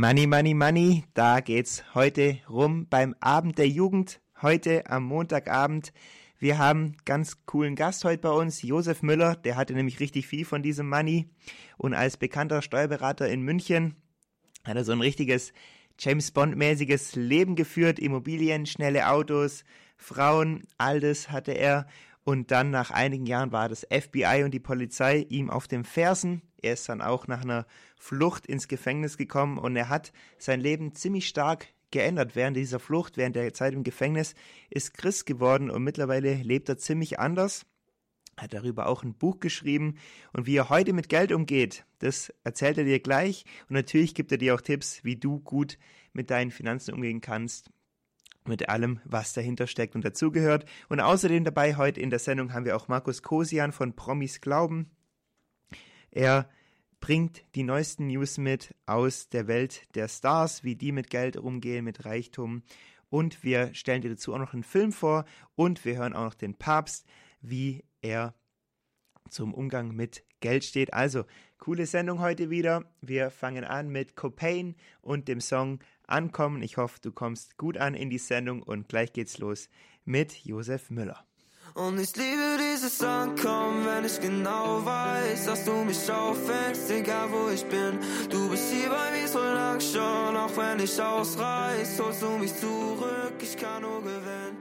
Money, Money, Money, da geht's heute rum beim Abend der Jugend, heute am Montagabend. Wir haben einen ganz coolen Gast heute bei uns, Josef Müller, der hatte nämlich richtig viel von diesem Money und als bekannter Steuerberater in München hat er so ein richtiges James-Bond-mäßiges Leben geführt, Immobilien, schnelle Autos, Frauen, all das hatte er. Und dann nach einigen Jahren war das FBI und die Polizei ihm auf den Fersen. Er ist dann auch nach einer Flucht ins Gefängnis gekommen und er hat sein Leben ziemlich stark geändert. Während dieser Flucht, während der Zeit im Gefängnis, ist Christ geworden und mittlerweile lebt er ziemlich anders. Hat darüber auch ein Buch geschrieben und wie er heute mit Geld umgeht, das erzählt er dir gleich. Und natürlich gibt er dir auch Tipps, wie du gut mit deinen Finanzen umgehen kannst. Mit allem, was dahinter steckt und dazugehört. Und außerdem dabei heute in der Sendung haben wir auch Markus Kosian von Promis Glauben. Er bringt die neuesten News mit aus der Welt der Stars, wie die mit Geld umgehen, mit Reichtum. Und wir stellen dir dazu auch noch einen Film vor und wir hören auch noch den Papst, wie er zum Umgang mit Geld steht. Also, coole Sendung heute wieder. Wir fangen an mit Copain und dem Song Ankommen. Ich hoffe, du kommst gut an in die Sendung und gleich geht's los mit Josef Müller. Und ich liebe dieses Ankommen, wenn ich genau weiß, dass du mich auffängst, egal wo ich bin. Du bist hier bei mir so lang schon, auch wenn ich ausreiß, holst du mich zurück, ich kann nur gewinnen.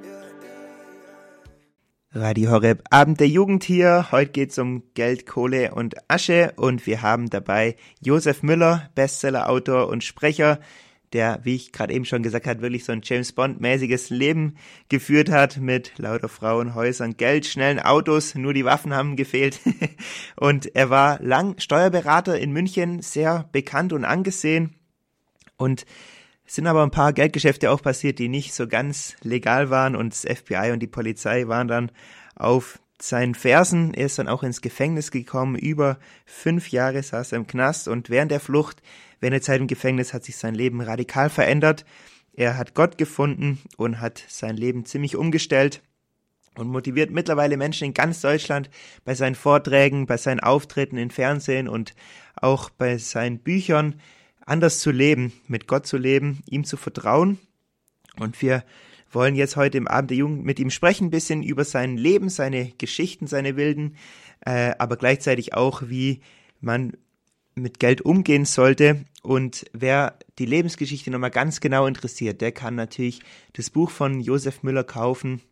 Radio Horeb, Abend der Jugend hier. Heute geht's um Geld, Kohle und Asche und wir haben dabei Josef Müller, Bestsellerautor und Sprecher, der, wie ich gerade eben schon gesagt habe, wirklich so ein James-Bond-mäßiges Leben geführt hat mit lauter Frauen, Häusern, Geld, schnellen Autos, nur die Waffen haben gefehlt. Und er war lang Steuerberater in München, sehr bekannt und angesehen. Und es sind aber ein paar Geldgeschäfte auch passiert, die nicht so ganz legal waren und das FBI und die Polizei waren dann auf seinen Fersen. Er ist dann auch ins Gefängnis gekommen, über 5 Jahre saß er im Knast und während der Flucht, während der Zeit im Gefängnis hat sich sein Leben radikal verändert. Er hat Gott gefunden und hat sein Leben ziemlich umgestellt und motiviert mittlerweile Menschen in ganz Deutschland bei seinen Vorträgen, bei seinen Auftritten im Fernsehen und auch bei seinen Büchern anders zu leben, mit Gott zu leben, ihm zu vertrauen. Und wir wollen jetzt heute im Abend der Jugend mit ihm sprechen, ein bisschen über sein Leben, seine Geschichten, seine wilden, aber gleichzeitig auch, wie man mit Geld umgehen sollte. Und wer die Lebensgeschichte nochmal ganz genau interessiert, der kann natürlich das Buch von Josef Müller kaufen.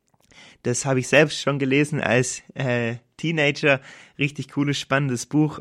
Das habe ich selbst schon gelesen als Teenager. Richtig cooles, spannendes Buch,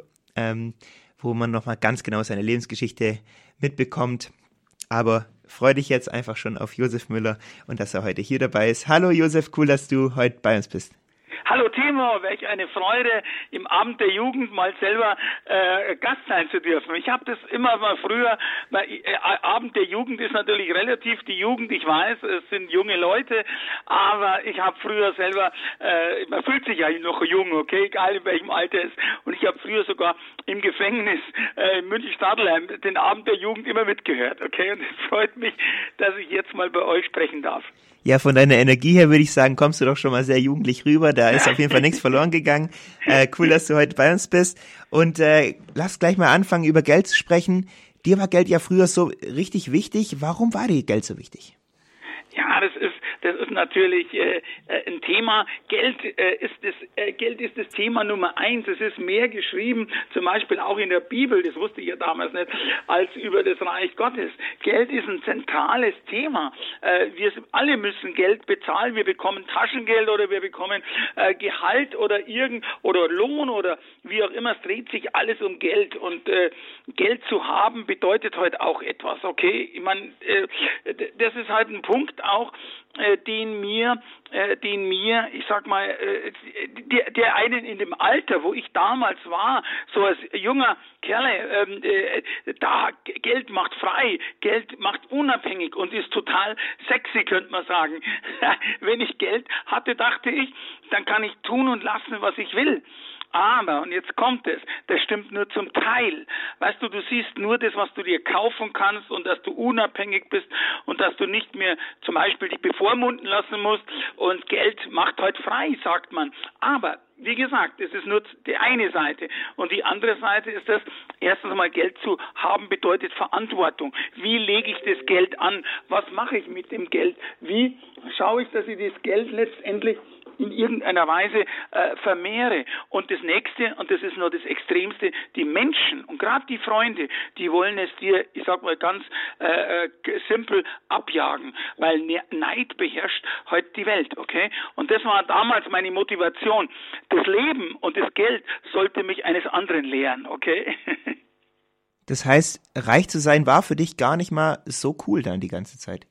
wo man nochmal ganz genau seine Lebensgeschichte mitbekommt. Aber freu dich jetzt einfach schon auf Josef Müller und dass er heute hier dabei ist. Hallo Josef, cool, dass du heute bei uns bist. Hallo Timo, welch eine Freude, im Abend der Jugend mal selber Gast sein zu dürfen. Ich habe das immer mal früher, Abend der Jugend ist natürlich relativ die Jugend, ich weiß, es sind junge Leute, aber ich habe früher selber, man fühlt sich ja noch jung, okay, egal in welchem Alter ist, und ich habe früher sogar im Gefängnis in München-Stadelheim den Abend der Jugend immer mitgehört, okay, und es freut mich, dass ich jetzt mal bei euch sprechen darf. Ja, von deiner Energie her würde ich sagen, kommst du doch schon mal sehr jugendlich rüber. Da ist auf jeden Fall nichts verloren gegangen. Cool, dass du heute bei uns bist. Und lass gleich mal anfangen, über Geld zu sprechen. Dir war Geld ja früher so richtig wichtig. Warum war dir Geld so wichtig? Ja, das ist natürlich ein Thema. Geld ist das Thema Nummer 1. Es ist mehr geschrieben, zum Beispiel auch in der Bibel, das wusste ich ja damals nicht, als über das Reich Gottes. Geld ist ein zentrales Thema. Wir alle müssen Geld bezahlen. Wir bekommen Taschengeld oder wir bekommen Gehalt oder Lohn oder wie auch immer. Es dreht sich alles um Geld und Geld zu haben bedeutet heute auch etwas. Okay, ich meine, das ist halt ein Punkt auch, den mir, ich sag mal, der einen in dem Alter, wo ich damals war, so als junger Kerl, da Geld macht frei, Geld macht unabhängig und ist total sexy, könnte man sagen. Wenn ich Geld hatte, dachte ich, dann kann ich tun und lassen, was ich will. Aber, und jetzt kommt es, das stimmt nur zum Teil. Weißt du, du siehst nur das, was du dir kaufen kannst und dass du unabhängig bist und dass du nicht mehr zum Beispiel dich bevormunden lassen musst und Geld macht heute frei, sagt man. Aber wie gesagt, das ist nur die eine Seite. Und die andere Seite ist das, erstens mal Geld zu haben bedeutet Verantwortung. Wie lege ich das Geld an? Was mache ich mit dem Geld? Wie schaue ich, dass ich das Geld letztendlich in irgendeiner Weise vermehre? Und das Nächste, und das ist nur das Extremste, die Menschen und gerade die Freunde, die wollen es dir, ich sag mal ganz simpel, abjagen, weil Neid beherrscht heute die Welt, okay? Und das war damals meine Motivation. Das Leben und das Geld sollte mich eines anderen lehren, okay? Das heißt, reich zu sein war für dich gar nicht mal so cool dann die ganze Zeit.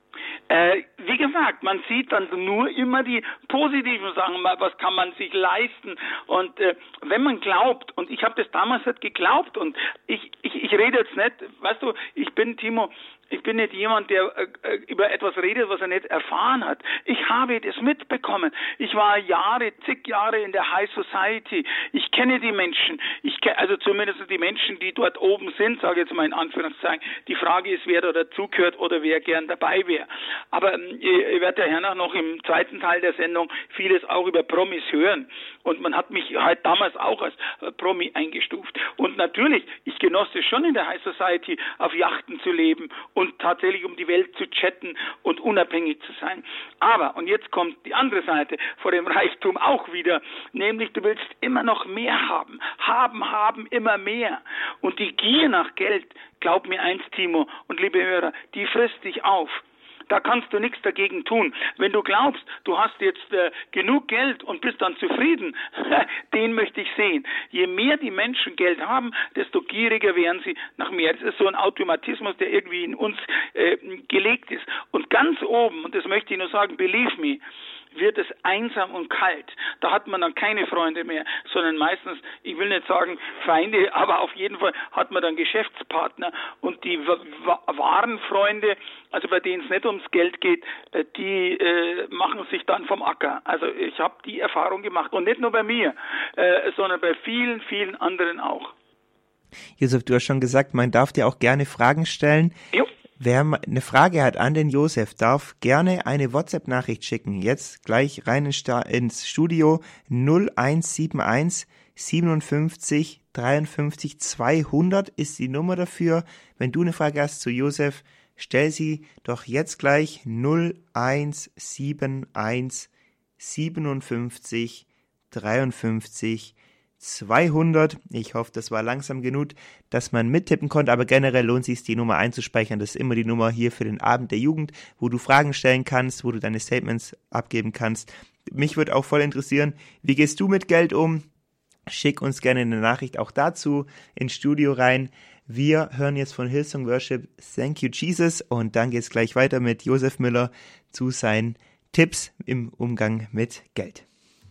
Wie gesagt, man sieht dann nur immer die positiven Sachen, was kann man sich leisten. Und wenn man glaubt, und ich habe das damals nicht geglaubt, und ich rede jetzt nicht, weißt du, ich bin nicht jemand, der über etwas redet, was er nicht erfahren hat. Ich habe das mitbekommen. Ich war zig Jahre in der High Society. Ich kenne die Menschen. Also zumindest die Menschen, die dort oben sind, sage ich jetzt mal in Anführungszeichen. Die Frage ist, wer da dazugehört oder wer gern dabei wäre. Aber ich werde ja hernach noch im zweiten Teil der Sendung vieles auch über Promis hören. Und man hat mich halt damals auch als Promi eingestuft. Und natürlich, ich genoss es schon in der High Society, auf Yachten zu leben und tatsächlich um die Welt zu chatten und unabhängig zu sein. Aber, und jetzt kommt die andere Seite vor dem Reichtum auch wieder, nämlich du willst immer noch mehr haben. Haben, immer mehr. Und die Gier nach Geld, glaub mir eins, Timo und liebe Hörer, die frisst dich auf. Da kannst du nichts dagegen tun. Wenn du glaubst, du hast jetzt genug Geld und bist dann zufrieden, den möchte ich sehen. Je mehr die Menschen Geld haben, desto gieriger werden sie nach mehr. Das ist so ein Automatismus, der irgendwie in uns gelegt ist. Und ganz oben, und das möchte ich nur sagen, believe me, wird es einsam und kalt. Da hat man dann keine Freunde mehr, sondern meistens, ich will nicht sagen Feinde, aber auf jeden Fall hat man dann Geschäftspartner. Und die wahren Freunde, also bei denen es nicht ums Geld geht, die machen sich dann vom Acker. Also ich habe die Erfahrung gemacht. Und nicht nur bei mir, sondern bei vielen, vielen anderen auch. Josef, du hast schon gesagt, man darf dir auch gerne Fragen stellen. Jo. Wer eine Frage hat an den Josef, darf gerne eine WhatsApp-Nachricht schicken. Jetzt gleich rein ins Studio 0171 57 53 200 ist die Nummer dafür. Wenn du eine Frage hast zu Josef, stell sie doch jetzt gleich 0171 57 53 200. Ich hoffe, das war langsam genug, dass man mittippen konnte, aber generell lohnt es sich, die Nummer einzuspeichern. Das ist immer die Nummer hier für den Abend der Jugend, wo du Fragen stellen kannst, wo du deine Statements abgeben kannst. Mich würde auch voll interessieren, wie gehst du mit Geld um? Schick uns gerne eine Nachricht auch dazu ins Studio rein. Wir hören jetzt von Hillsong Worship Thank You Jesus und dann geht es gleich weiter mit Josef Müller zu seinen Tipps im Umgang mit Geld.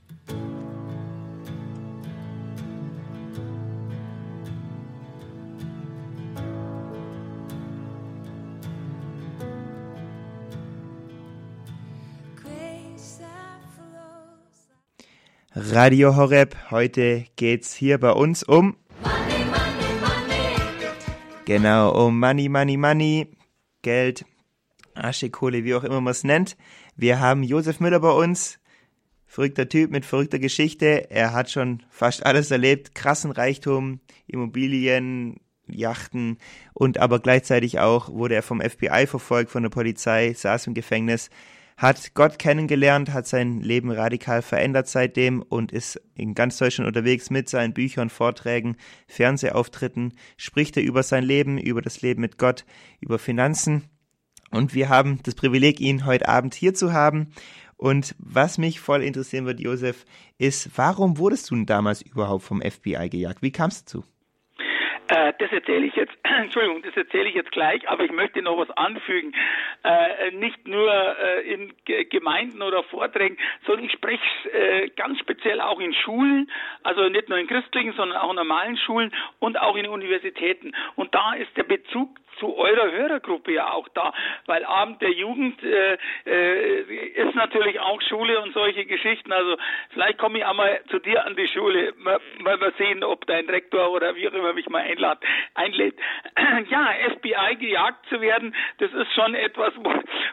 Radio Horeb, heute geht's hier bei uns um Money, Money, Money. Genau, um Money, Money, Money, Geld, Asche, Kohle, wie auch immer man es nennt. Wir haben Josef Müller bei uns, verrückter Typ mit verrückter Geschichte. Er hat schon fast alles erlebt, krassen Reichtum, Immobilien, Yachten und aber gleichzeitig auch wurde er vom FBI verfolgt, von der Polizei, saß im Gefängnis. Hat Gott kennengelernt, hat sein Leben radikal verändert seitdem und ist in ganz Deutschland unterwegs mit seinen Büchern, Vorträgen, Fernsehauftritten, spricht er über sein Leben, über das Leben mit Gott, über Finanzen. Und wir haben das Privileg, ihn heute Abend hier zu haben. Und was mich voll interessieren wird, Josef, ist, warum wurdest du denn damals überhaupt vom FBI gejagt? Wie kamst du dazu? Das erzähle ich jetzt, Entschuldigung, das erzähle ich jetzt gleich, aber ich möchte noch was anfügen. Nicht nur in Gemeinden oder Vorträgen, sondern ich spreche ganz speziell auch in Schulen, also nicht nur in christlichen, sondern auch in normalen Schulen und auch in Universitäten. Und da ist der Bezug zu eurer Hörergruppe ja auch da, weil Abend der Jugend ist natürlich auch Schule und solche Geschichten. Also vielleicht komme ich auch mal zu dir an die Schule, mal sehen, ob dein Rektor oder wie auch immer mich mal einlädt. Ja, FBI gejagt zu werden, das ist schon etwas,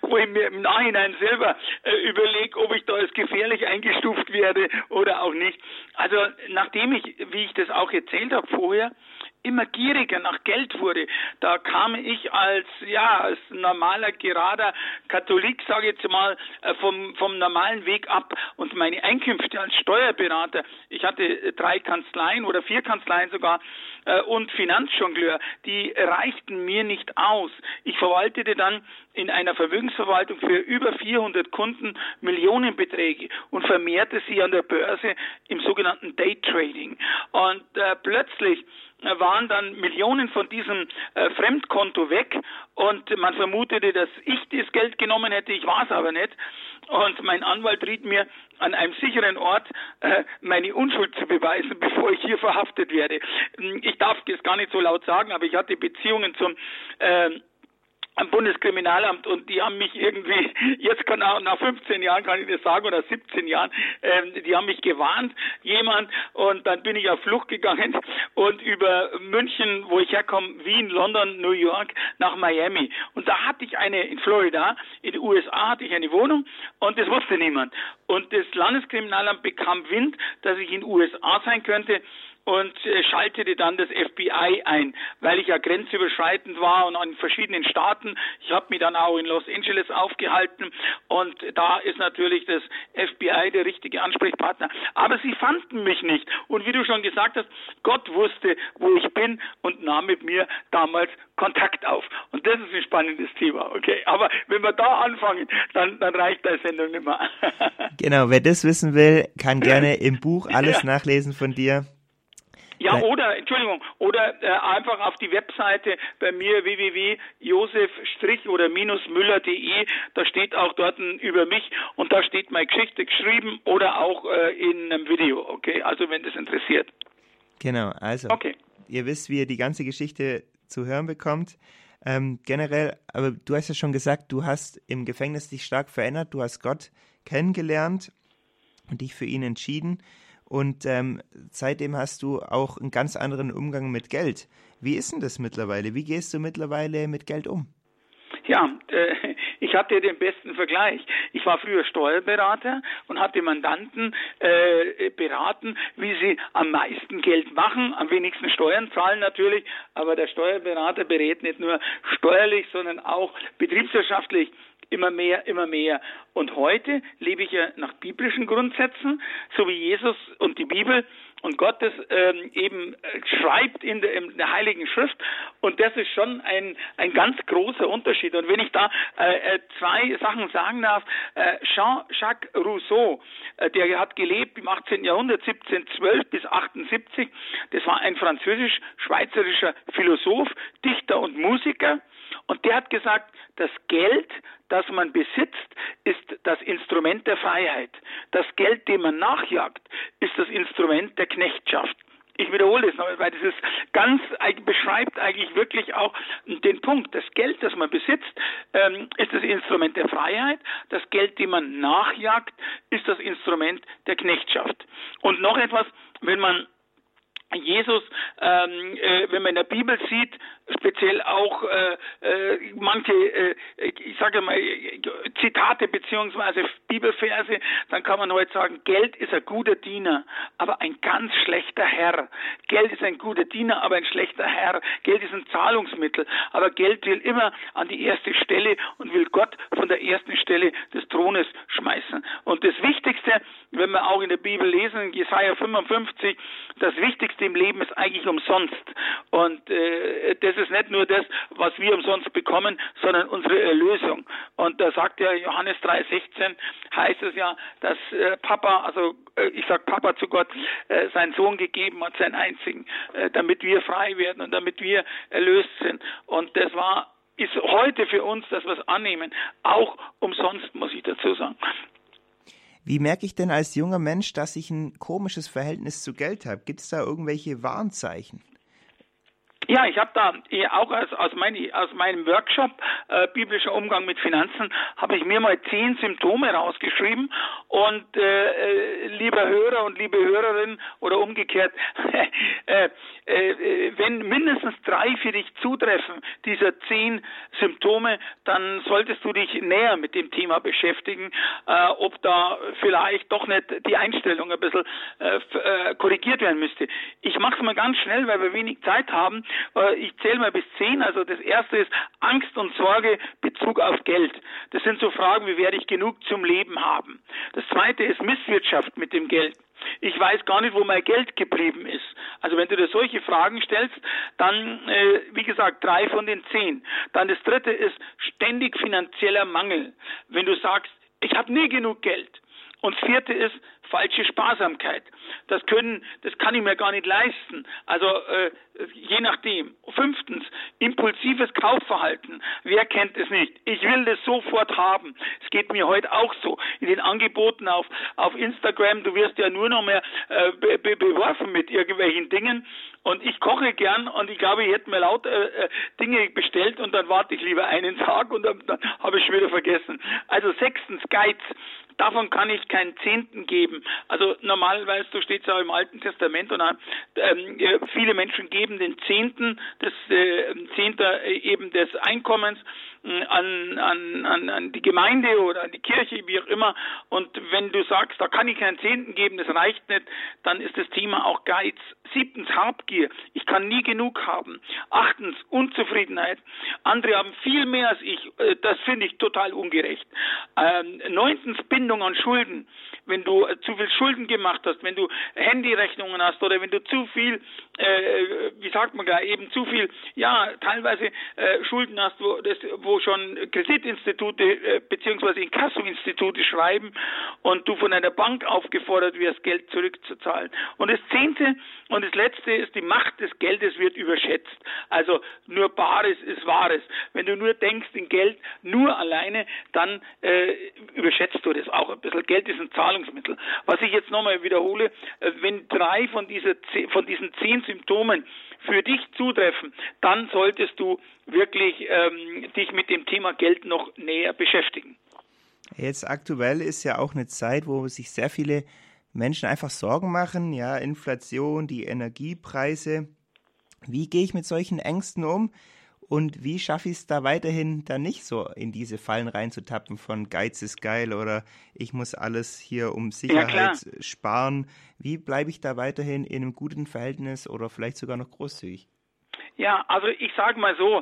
wo ich mir im Nachhinein selber überlege, ob ich da als gefährlich eingestuft werde oder auch nicht. Also nachdem ich, wie ich das auch erzählt habe vorher, immer gieriger nach Geld wurde. Da kam ich als normaler, gerader Katholik, sage ich jetzt mal, vom normalen Weg ab und meine Einkünfte als Steuerberater, ich hatte 3 Kanzleien oder 4 Kanzleien sogar und Finanzjongleur, die reichten mir nicht aus. Ich verwaltete dann in einer Vermögensverwaltung für über 400 Kunden Millionenbeträge und vermehrte sie an der Börse im sogenannten Daytrading. Und plötzlich waren dann Millionen von diesem Fremdkonto weg und man vermutete, dass ich das Geld genommen hätte, ich war es aber nicht. Und mein Anwalt riet mir, an einem sicheren Ort meine Unschuld zu beweisen, bevor ich hier verhaftet werde. Ich darf das gar nicht so laut sagen, aber ich hatte Beziehungen zum am Bundeskriminalamt und die haben mich irgendwie, jetzt kann auch nach 15 Jahren kann ich das sagen oder 17 Jahren, die haben mich gewarnt, jemand, und dann bin ich auf Flucht gegangen und über München, wo ich herkomme, Wien, London, New York, nach Miami. Und da hatte ich in Florida, in den USA hatte ich eine Wohnung und das wusste niemand. Und das Landeskriminalamt bekam Wind, dass ich in den USA sein könnte und schaltete dann das FBI ein, weil ich ja grenzüberschreitend war und an verschiedenen Staaten. Ich habe mich dann auch in Los Angeles aufgehalten und da ist natürlich das FBI der richtige Ansprechpartner. Aber sie fanden mich nicht. Und wie du schon gesagt hast, Gott wusste, wo ich bin und nahm mit mir damals Kontakt auf. Und das ist ein spannendes Thema, okay? Aber wenn wir da anfangen, dann reicht die Sendung nicht mehr. Genau, wer das wissen will, kann gerne im Buch alles nachlesen von dir. Ja, oder einfach auf die Webseite bei mir www.josef-oder-müller.de, da steht auch dort über mich und da steht meine Geschichte geschrieben oder auch in einem Video, okay, also wenn das interessiert. Genau, also Ihr wisst, wie ihr die ganze Geschichte zu hören bekommt. Generell, aber du hast ja schon gesagt, du hast im Gefängnis dich stark verändert, du hast Gott kennengelernt und dich für ihn entschieden. Und seitdem hast du auch einen ganz anderen Umgang mit Geld. Wie ist denn das mittlerweile? Wie gehst du mittlerweile mit Geld um? Ja, ich hatte den besten Vergleich. Ich war früher Steuerberater und hatte Mandanten beraten, wie sie am meisten Geld machen, am wenigsten Steuern zahlen natürlich, aber der Steuerberater berät nicht nur steuerlich, sondern auch betriebswirtschaftlich. Immer mehr. Und heute lebe ich ja nach biblischen Grundsätzen, so wie Jesus und die Bibel und Gott das eben schreibt in der Heiligen Schrift. Und das ist schon ein ganz großer Unterschied. Und wenn ich da 2 Sachen sagen darf, Jean-Jacques Rousseau, der hat gelebt im 18. Jahrhundert, 1712 bis 78. Das war ein französisch-schweizerischer Philosoph, Dichter und Musiker. Und der hat gesagt, das Geld, das man besitzt, ist das Instrument der Freiheit. Das Geld, dem man nachjagt, ist das Instrument der Knechtschaft. Ich wiederhole es noch, weil das ist beschreibt eigentlich wirklich auch den Punkt. Das Geld, das man besitzt, ist das Instrument der Freiheit. Das Geld, dem man nachjagt, ist das Instrument der Knechtschaft. Und noch etwas, wenn man Jesus, wenn man in der Bibel sieht, speziell auch manche, ich sage mal, Zitate beziehungsweise Bibelverse, dann kann man heute sagen, Geld ist ein guter Diener, aber ein ganz schlechter Herr. Geld ist ein guter Diener, aber ein schlechter Herr. Geld ist ein Zahlungsmittel, aber Geld will immer an die erste Stelle und will Gott von der ersten Stelle des Thrones schmeißen. Und das Wichtigste, wenn wir auch in der Bibel lesen, in Jesaja 55, das Wichtigste im Leben ist eigentlich umsonst. Und das ist nicht nur das, was wir umsonst bekommen, sondern unsere Erlösung. Und da sagt ja Johannes 3,16, heißt es ja, dass Papa, also ich sage Papa zu Gott, seinen Sohn gegeben hat, seinen einzigen, damit wir frei werden und damit wir erlöst sind. Und das ist heute für uns, dass wir es annehmen, auch umsonst, muss ich dazu sagen. Wie merke ich denn als junger Mensch, dass ich ein komisches Verhältnis zu Geld habe? Gibt es da irgendwelche Warnzeichen? Ja, ich habe da auch aus meinem Workshop biblischer Umgang mit Finanzen habe ich mir mal 10 Symptome rausgeschrieben und lieber Hörer und liebe Hörerin oder umgekehrt, wenn mindestens 3 für dich zutreffen, dieser 10 Symptome, dann solltest du dich näher mit dem Thema beschäftigen, ob da vielleicht doch nicht die Einstellung ein bisschen korrigiert werden müsste. Ich mache es mal ganz schnell, weil wir wenig Zeit haben. Ich zähle mal bis 10. Also das erste ist Angst und Sorge Bezug auf Geld. Das sind so Fragen, wie werde ich genug zum Leben haben. Das zweite ist Misswirtschaft mit dem Geld. Ich weiß gar nicht, wo mein Geld geblieben ist. Also wenn du dir solche Fragen stellst, dann, wie gesagt, 3 von den 10. Dann das dritte ist ständig finanzieller Mangel. Wenn du sagst, ich habe nie genug Geld. Und das vierte ist falsche Sparsamkeit. Das kann ich mir gar nicht leisten. Also je nachdem. 5. impulsives Kaufverhalten. Wer kennt es nicht? Ich will das sofort haben. Es geht mir heute auch so. In den Angeboten auf Instagram, du wirst ja nur noch mehr beworfen mit irgendwelchen Dingen. Und ich koche gern und ich glaube, ich hätte mir lauter Dinge bestellt und dann warte ich lieber einen Tag und dann habe ich schon wieder vergessen. Also 6. Geiz. Davon kann ich keinen Zehnten geben. Also normalerweise, so steht es ja im Alten Testament, und viele Menschen geben den Zehnten, das Zehnter eben des Einkommens an die Gemeinde oder an die Kirche, wie auch immer. Und wenn du sagst, da kann ich keinen Zehnten geben, das reicht nicht, dann ist das Thema auch Geiz. 7. Habgier. Ich kann nie genug haben. 8. Unzufriedenheit. Andere haben viel mehr als ich. Das finde ich total ungerecht. 9. Bindung an Schulden. Wenn du zu viel Schulden gemacht hast, wenn du Handyrechnungen hast oder wenn du zu viel, zu viel, teilweise Schulden hast, wo schon Kreditinstitute bzw. Inkassoinstitute schreiben und du von einer Bank aufgefordert wirst, Geld zurückzuzahlen. Und das 10. und das letzte ist, die Macht des Geldes wird überschätzt. Also nur Bares ist Wahres. Wenn du nur denkst in Geld, nur alleine, dann überschätzt du das auch ein bisschen. Geld ist ein Zahlungsmittel. Was ich jetzt nochmal wiederhole, wenn 3 von diesen 10 Symptomen für dich zutreffen, dann solltest du wirklich dich mit dem Thema Geld noch näher beschäftigen. Jetzt aktuell ist ja auch eine Zeit, wo sich sehr viele Menschen einfach Sorgen machen, ja, Inflation, die Energiepreise. Wie gehe ich mit solchen Ängsten um und wie schaffe ich es da weiterhin dann nicht so in diese Fallen reinzutappen von Geiz ist geil oder ich muss alles hier um Sicherheit sparen? Wie bleibe ich da weiterhin in einem guten Verhältnis oder vielleicht sogar noch großzügig? Ja, also ich sage mal so,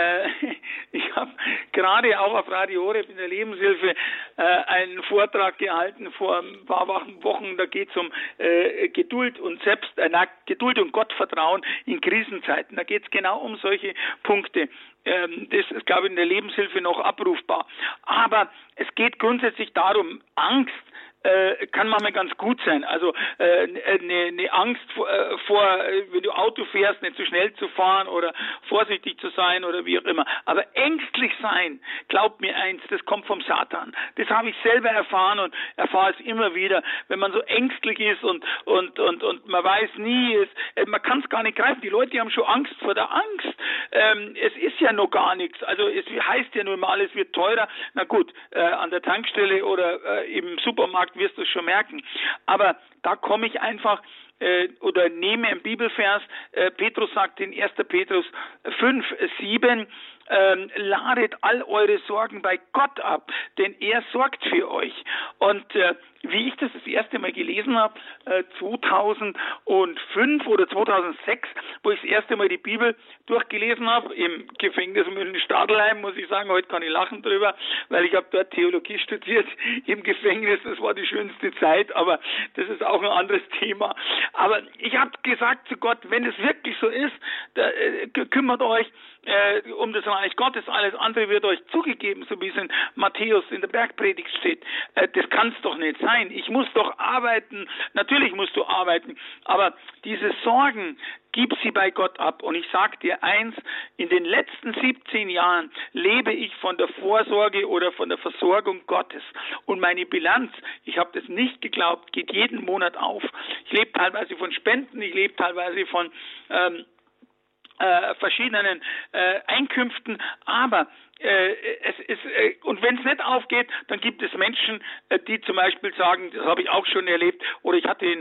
ich habe gerade auch auf Radio Horeb in der Lebenshilfe einen Vortrag gehalten vor ein paar Wochen, da geht es um Geduld und Geduld und Gottvertrauen in Krisenzeiten. Da geht es genau um solche Punkte. Das ist, glaube ich, in der Lebenshilfe noch abrufbar. Aber es geht grundsätzlich darum, Angst kann manchmal ganz gut sein. Also eine Angst vor, wenn du Auto fährst, nicht zu schnell zu fahren oder vorsichtig zu sein oder wie auch immer. Aber ängstlich sein, glaub mir eins, das kommt vom Satan. Das habe ich selber erfahren und erfahre es immer wieder, wenn man so ängstlich ist und man weiß nie, man kann es gar nicht greifen. Die Leute haben schon Angst vor der Angst. Es ist ja noch gar nichts. Also es heißt ja nur mal, alles wird teurer. Na gut, an der Tankstelle oder im Supermarkt wirst du es schon merken. Aber da komme ich einfach oder nehme einen Bibelvers, Petrus sagt in 1. Petrus 5,7, ladet all eure Sorgen bei Gott ab, denn er sorgt für euch. Und wie ich das erste Mal gelesen habe, 2005 oder 2006, wo ich das erste Mal die Bibel durchgelesen habe, im Gefängnis in Stadelheim, muss ich sagen, heute kann ich lachen drüber, weil ich habe dort Theologie studiert im Gefängnis, das war die schönste Zeit, aber das ist auch ein anderes Thema. Aber ich habe gesagt zu Gott, wenn es wirklich so ist, kümmert euch um das Reich Gottes, alles andere wird euch zugegeben, so wie es in Matthäus in der Bergpredigt steht. Das kann es doch nicht sein. Ich muss doch arbeiten. Natürlich musst du arbeiten. Aber diese Sorgen, gib sie bei Gott ab. Und ich sage dir eins, in den letzten 17 Jahren lebe ich von der Vorsorge oder von der Versorgung Gottes. Und meine Bilanz, ich habe das nicht geglaubt, geht jeden Monat auf. Ich lebe teilweise von Spenden, ich lebe teilweise von verschiedenen Einkünften, aber und wenn es nicht aufgeht, dann gibt es Menschen, die zum Beispiel sagen, das habe ich auch schon erlebt, oder ich hatte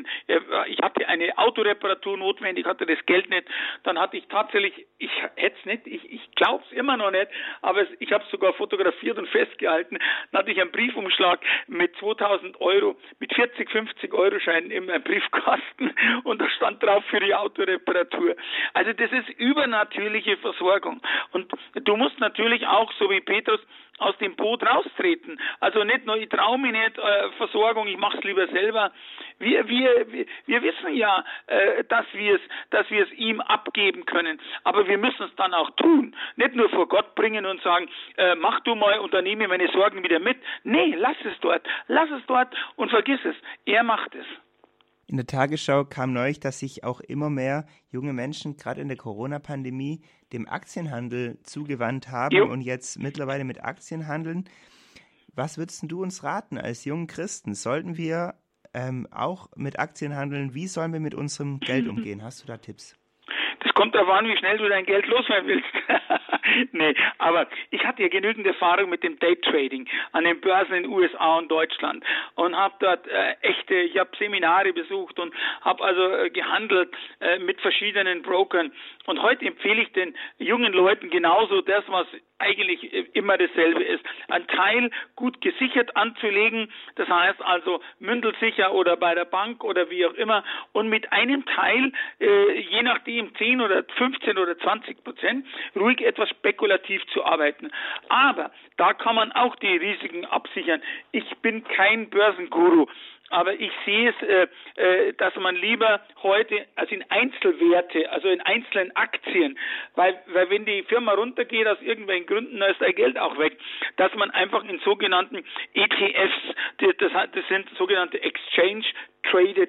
eine Autoreparatur notwendig, hatte das Geld nicht, dann hatte ich tatsächlich, ich hätte es nicht, ich glaube es immer noch nicht, aber ich habe es sogar fotografiert und festgehalten, dann hatte ich einen Briefumschlag mit 2000 Euro, mit 40, 50 Euro Scheinen in meinem Briefkasten und da stand drauf für die Autoreparatur. Also das ist übernatürliche Versorgung und du musst natürlich auch, so wie Petrus, aus dem Boot raustreten. Also nicht nur, ich traue mich nicht, Versorgung, ich mache es lieber selber. Wir wissen ja, dass wir es ihm abgeben können, aber wir müssen es dann auch tun. Nicht nur vor Gott bringen und sagen, mach du mal und dann nehme ich meine Sorgen wieder mit. Nee, lass es dort und vergiss es. Er macht es. In der Tagesschau kam neulich, dass sich auch immer mehr junge Menschen, gerade in der Corona-Pandemie, dem Aktienhandel zugewandt haben und jetzt mittlerweile mit Aktien handeln. Was würdest du uns raten als jungen Christen? Sollten wir auch mit Aktien handeln? Wie sollen wir mit unserem Geld umgehen? Hast du da Tipps? Das kommt darauf an, wie schnell du dein Geld loswerden willst. Nee, aber ich hatte ja genügend Erfahrung mit dem Daytrading an den Börsen in den USA und Deutschland und habe dort ich habe Seminare besucht und habe also gehandelt mit verschiedenen Brokern. Und heute empfehle ich den jungen Leuten genauso das, was eigentlich immer dasselbe ist. Ein Teil gut gesichert anzulegen, das heißt also mündelsicher oder bei der Bank oder wie auch immer und mit einem Teil, je nachdem 10 oder 15 oder 20%, ruhig etwas spekulativ zu arbeiten. Aber da kann man auch die Risiken absichern. Ich bin kein Börsenguru. Aber ich sehe es, dass man lieber heute, also in Einzelwerte, also in einzelnen Aktien, weil wenn die Firma runtergeht aus irgendwelchen Gründen, dann ist dein Geld auch weg, dass man einfach in sogenannten ETFs, das sind sogenannte Exchange Traded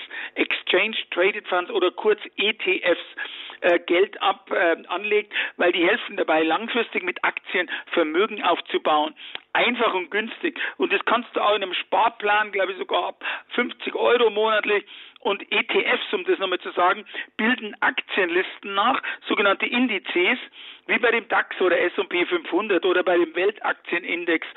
Funds oder kurz ETFs, Geld anlegt, weil die helfen dabei, langfristig mit Aktien Vermögen aufzubauen. Einfach und günstig. Und das kannst du auch in einem Sparplan, glaube ich, sogar ab 50 Euro monatlich. Und ETFs, um das nochmal zu sagen, bilden Aktienlisten nach, sogenannte Indizes, wie bei dem DAX oder S&P 500 oder bei dem Weltaktienindex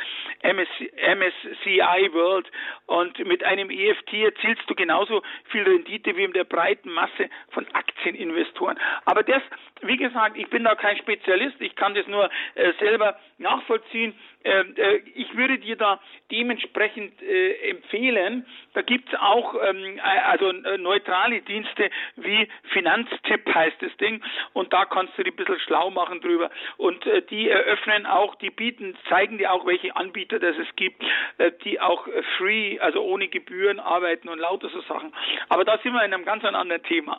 MSCI World. Und mit einem EFT erzielst du genauso viel Rendite wie in der breiten Masse von Aktieninvestoren. Aber das, wie gesagt, ich bin da kein Spezialist, ich kann das nur selber nachvollziehen. Ich würde dir da dementsprechend empfehlen, da gibt es auch neutrale Dienste wie Finanztipp heißt das Ding und da kannst du dich ein bisschen schlau machen drüber und die eröffnen auch, zeigen dir auch, welche Anbieter das es gibt, die auch free, also ohne Gebühren arbeiten und lauter so Sachen. Aber da sind wir in einem ganz anderen Thema.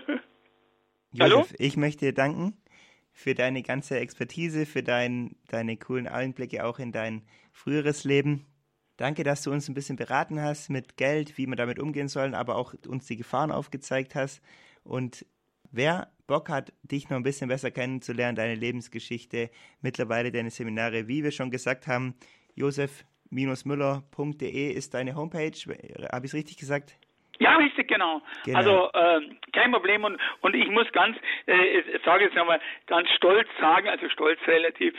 Josef, Hallo? Ich möchte dir danken für deine ganze Expertise, für deine coolen Einblicke auch in dein früheres Leben. Danke, dass du uns ein bisschen beraten hast mit Geld, wie wir damit umgehen sollen, aber auch uns die Gefahren aufgezeigt hast. Und wer Bock hat, dich noch ein bisschen besser kennenzulernen, deine Lebensgeschichte, mittlerweile deine Seminare, wie wir schon gesagt haben, josef-müller.de ist deine Homepage. Habe ich es richtig gesagt? Ja, richtig, genau. Also kein Problem und ich muss ich sage jetzt nochmal ganz stolz sagen, also stolz relativ,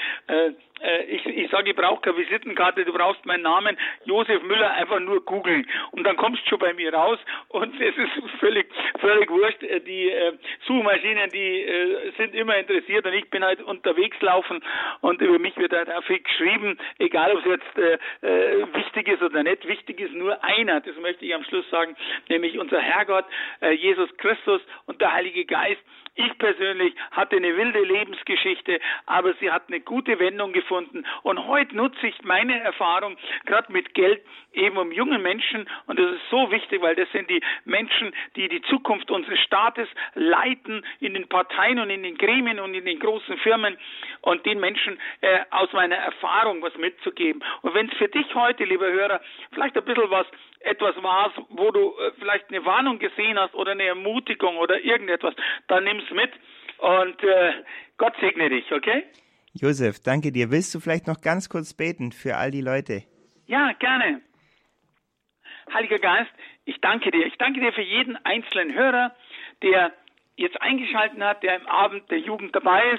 ich sage, ich brauche keine Visitenkarte, du brauchst meinen Namen, Josef Müller, einfach nur googeln und dann kommst du schon bei mir raus und es ist völlig wurscht, die Suchmaschinen, die sind immer interessiert und ich bin halt unterwegs laufen und über mich wird halt auch viel geschrieben, egal ob es jetzt wichtig ist oder nicht, wichtig ist nur einer, das möchte ich am Schluss sagen, nämlich unser Herrgott, Jesus Christus und der Heilige Geist. Ich persönlich hatte eine wilde Lebensgeschichte, aber sie hat eine gute Wendung gefunden. Und heute nutze ich meine Erfahrung, gerade mit Geld, eben um junge Menschen. Und das ist so wichtig, weil das sind die Menschen, die die Zukunft unseres Staates leiten, in den Parteien und in den Gremien und in den großen Firmen. Und den Menschen aus meiner Erfahrung was mitzugeben. Und wenn es für dich heute, lieber Hörer, vielleicht ein bisschen etwas war, wo du vielleicht eine Warnung gesehen hast oder eine Ermutigung oder irgendetwas, dann nimm's mit und Gott segne dich, okay? Josef, danke dir. Willst du vielleicht noch ganz kurz beten für all die Leute? Ja, gerne. Heiliger Geist, ich danke dir. Ich danke dir für jeden einzelnen Hörer, der jetzt eingeschaltet hat, der im Abend der Jugend dabei ist.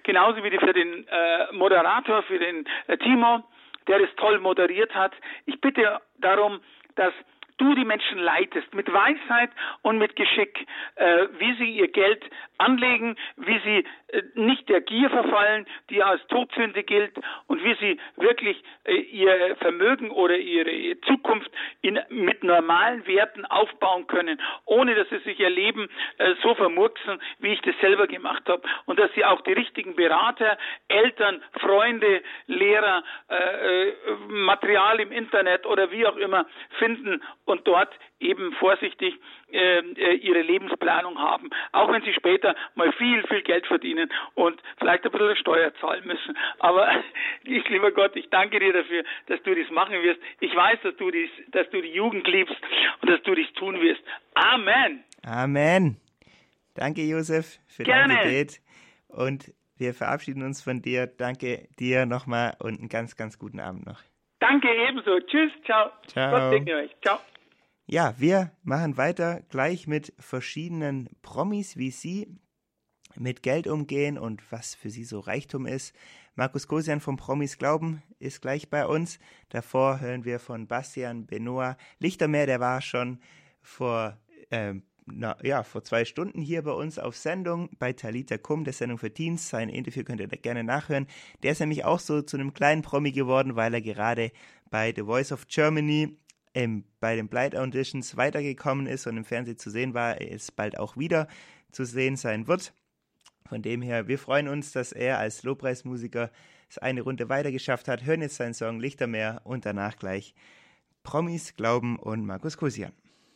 genauso wie für den Moderator, für den Timo, der es toll moderiert hat. Ich bitte darum, dass du die Menschen leitest, mit Weisheit und mit Geschick, wie sie ihr Geld anlegen, wie sie nicht der Gier verfallen, die als Todsünde gilt, und wie sie wirklich ihr Vermögen oder ihre Zukunft mit normalen Werten aufbauen können, ohne dass sie sich ihr Leben so vermurksen, wie ich das selber gemacht habe, und dass sie auch die richtigen Berater, Eltern, Freunde, Lehrer, Material im Internet oder wie auch immer finden und dort eben vorsichtig ihre Lebensplanung haben, auch wenn sie später mal viel, viel Geld verdienen und vielleicht ein bisschen Steuer zahlen müssen. Aber ich, lieber Gott, ich danke dir dafür, dass du das machen wirst. Ich weiß, dass du die Jugend liebst und dass du dies tun wirst. Amen. Amen. Danke, Josef, für dein Gebet. Und wir verabschieden uns von dir. Danke dir nochmal und einen ganz, ganz guten Abend noch. Danke ebenso. Tschüss, ciao. Ciao. Gott segne euch. Ciao. Ja, wir machen weiter gleich mit verschiedenen Promis, wie sie mit Geld umgehen und was für sie so Reichtum ist. Markus Kosian vom Promis Glauben ist gleich bei uns. Davor hören wir von Bastian Benoit Lichtermeer, der war schon vor 2 Stunden hier bei uns auf Sendung bei Talita Kum, der Sendung für Teens. Sein Interview könnt ihr da gerne nachhören. Der ist nämlich auch so zu einem kleinen Promi geworden, weil er gerade bei The Voice of Germany bei den Blind Auditions weitergekommen ist und im Fernsehen zu sehen war. Er ist bald auch wieder zu sehen sein wird. Von dem her, wir freuen uns, dass er als Lobpreismusiker es eine Runde weiter geschafft hat. Hören jetzt seinen Song Lichtermeer und danach gleich Promis Glauben und Markus Kosian.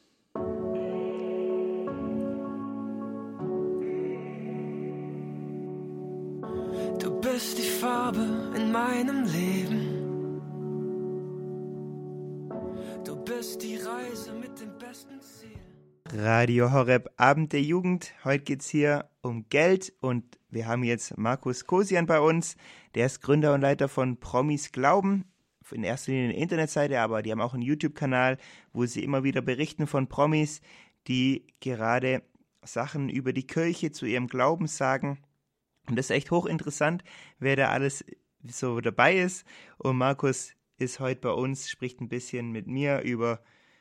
Du bist die Farbe in meinem Leben. Du bist die Reise mit dem besten Ziel. Radio Horeb, Abend der Jugend. Heute geht es hier um Geld und wir haben jetzt Markus Kosian bei uns. Der ist Gründer und Leiter von Promis Glauben. In erster Linie eine Internetseite, aber die haben auch einen YouTube-Kanal, wo sie immer wieder berichten von Promis, die gerade Sachen über die Kirche zu ihrem Glauben sagen. Und das ist echt hochinteressant, wer da alles so dabei ist. Und Markus ist heute bei uns, spricht ein bisschen mit mir über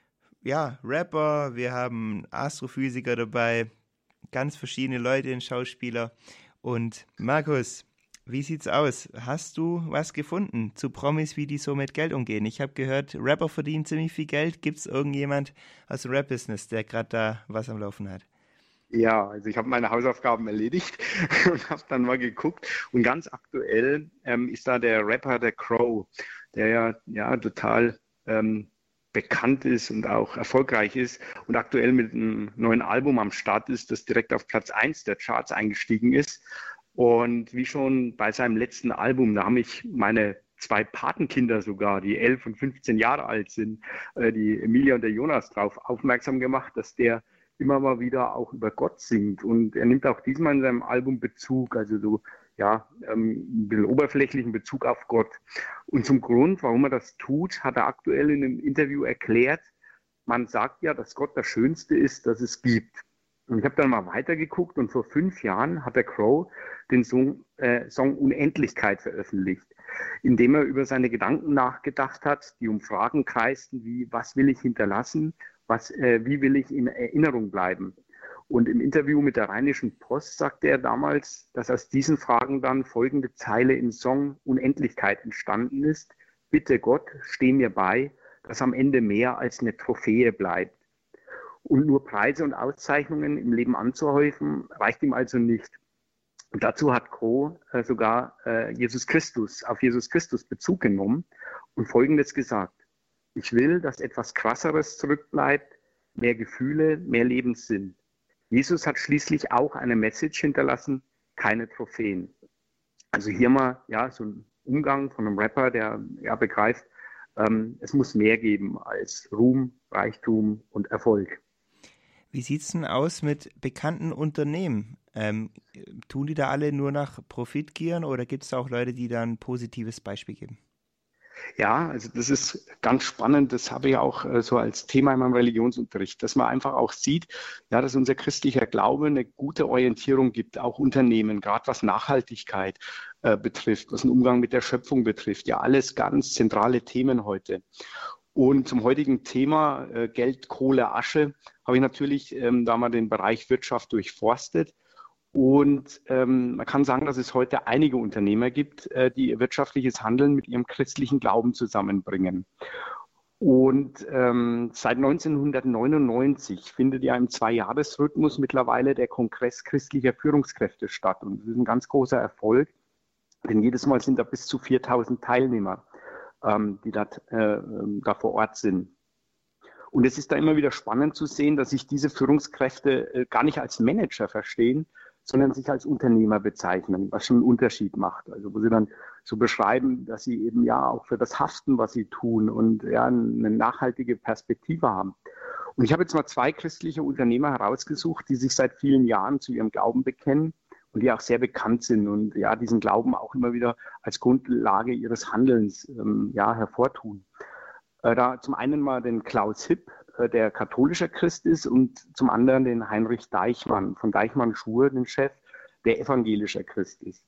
Rapper, wir haben Astrophysiker dabei, ganz verschiedene Leute, Schauspieler. Und Markus, wie sieht's aus? Hast du was gefunden zu Promis, wie die so mit Geld umgehen? Ich habe gehört, Rapper verdienen ziemlich viel Geld. Gibt es irgendjemand aus dem Rap-Business, der gerade da was am Laufen hat? Ja, also ich habe meine Hausaufgaben erledigt und habe dann mal geguckt. Und ganz aktuell ist da der Rapper, der Crow, der ja total bekannt ist und auch erfolgreich ist und aktuell mit einem neuen Album am Start ist, das direkt auf Platz 1 der Charts eingestiegen ist. Und wie schon bei seinem letzten Album, da haben mich meine 2 Patenkinder sogar, die 11 und 15 Jahre alt sind, die Emilia und der Jonas, darauf aufmerksam gemacht, dass der immer mal wieder auch über Gott singt. Und er nimmt auch diesmal in seinem Album Bezug, also so, ein bisschen oberflächlichen Bezug auf Gott. Und zum Grund, warum er das tut, hat er aktuell in einem Interview erklärt, man sagt ja, dass Gott das Schönste ist, das es gibt. Und ich habe dann mal weitergeguckt und vor 5 Jahren hat der Crow den Song Unendlichkeit veröffentlicht, indem er über seine Gedanken nachgedacht hat, die um Fragen kreisten wie, was will ich hinterlassen, wie will ich in Erinnerung bleiben? Und im Interview mit der Rheinischen Post sagte er damals, dass aus diesen Fragen dann folgende Zeile im Song Unendlichkeit entstanden ist. Bitte Gott, steh mir bei, dass am Ende mehr als eine Trophäe bleibt. Und nur Preise und Auszeichnungen im Leben anzuhäufen, reicht ihm also nicht. Und dazu hat Crow sogar auf Jesus Christus Bezug genommen und Folgendes gesagt. Ich will, dass etwas Krasseres zurückbleibt, mehr Gefühle, mehr Lebenssinn. Jesus hat schließlich auch eine Message hinterlassen, keine Trophäen. Also hier mal so ein Umgang von einem Rapper, der begreift, es muss mehr geben als Ruhm, Reichtum und Erfolg. Wie sieht es denn aus mit bekannten Unternehmen? Tun die da alle nur nach Profit gieren oder gibt es auch Leute, die da ein positives Beispiel geben? Ja, also das ist ganz spannend. Das habe ich auch so als Thema in meinem Religionsunterricht, dass man einfach auch sieht, ja, dass unser christlicher Glaube eine gute Orientierung gibt, auch Unternehmen, gerade was Nachhaltigkeit betrifft, was den Umgang mit der Schöpfung betrifft. Ja, alles ganz zentrale Themen heute. Und zum heutigen Thema Geld, Kohle, Asche habe ich natürlich da mal den Bereich Wirtschaft durchforstet. Und man kann sagen, dass es heute einige Unternehmer gibt, die ihr wirtschaftliches Handeln mit ihrem christlichen Glauben zusammenbringen. Und seit 1999 findet ja im Zweijahresrhythmus mittlerweile der Kongress christlicher Führungskräfte statt. Und das ist ein ganz großer Erfolg, denn jedes Mal sind da bis zu 4.000 Teilnehmer, die da vor Ort sind. Und es ist da immer wieder spannend zu sehen, dass sich diese Führungskräfte gar nicht als Manager verstehen, sondern sich als Unternehmer bezeichnen, was schon einen Unterschied macht. Also wo sie dann so beschreiben, dass sie eben ja auch für das haften, was sie tun und ja eine nachhaltige Perspektive haben. Und ich habe jetzt mal 2 christliche Unternehmer herausgesucht, die sich seit vielen Jahren zu ihrem Glauben bekennen und die auch sehr bekannt sind und ja diesen Glauben auch immer wieder als Grundlage ihres Handelns hervortun. Da zum einen mal den Klaus Hipp, der katholischer Christ ist, und zum anderen den Heinrich Deichmann von Deichmann Schuhe, den Chef, der evangelischer Christ ist.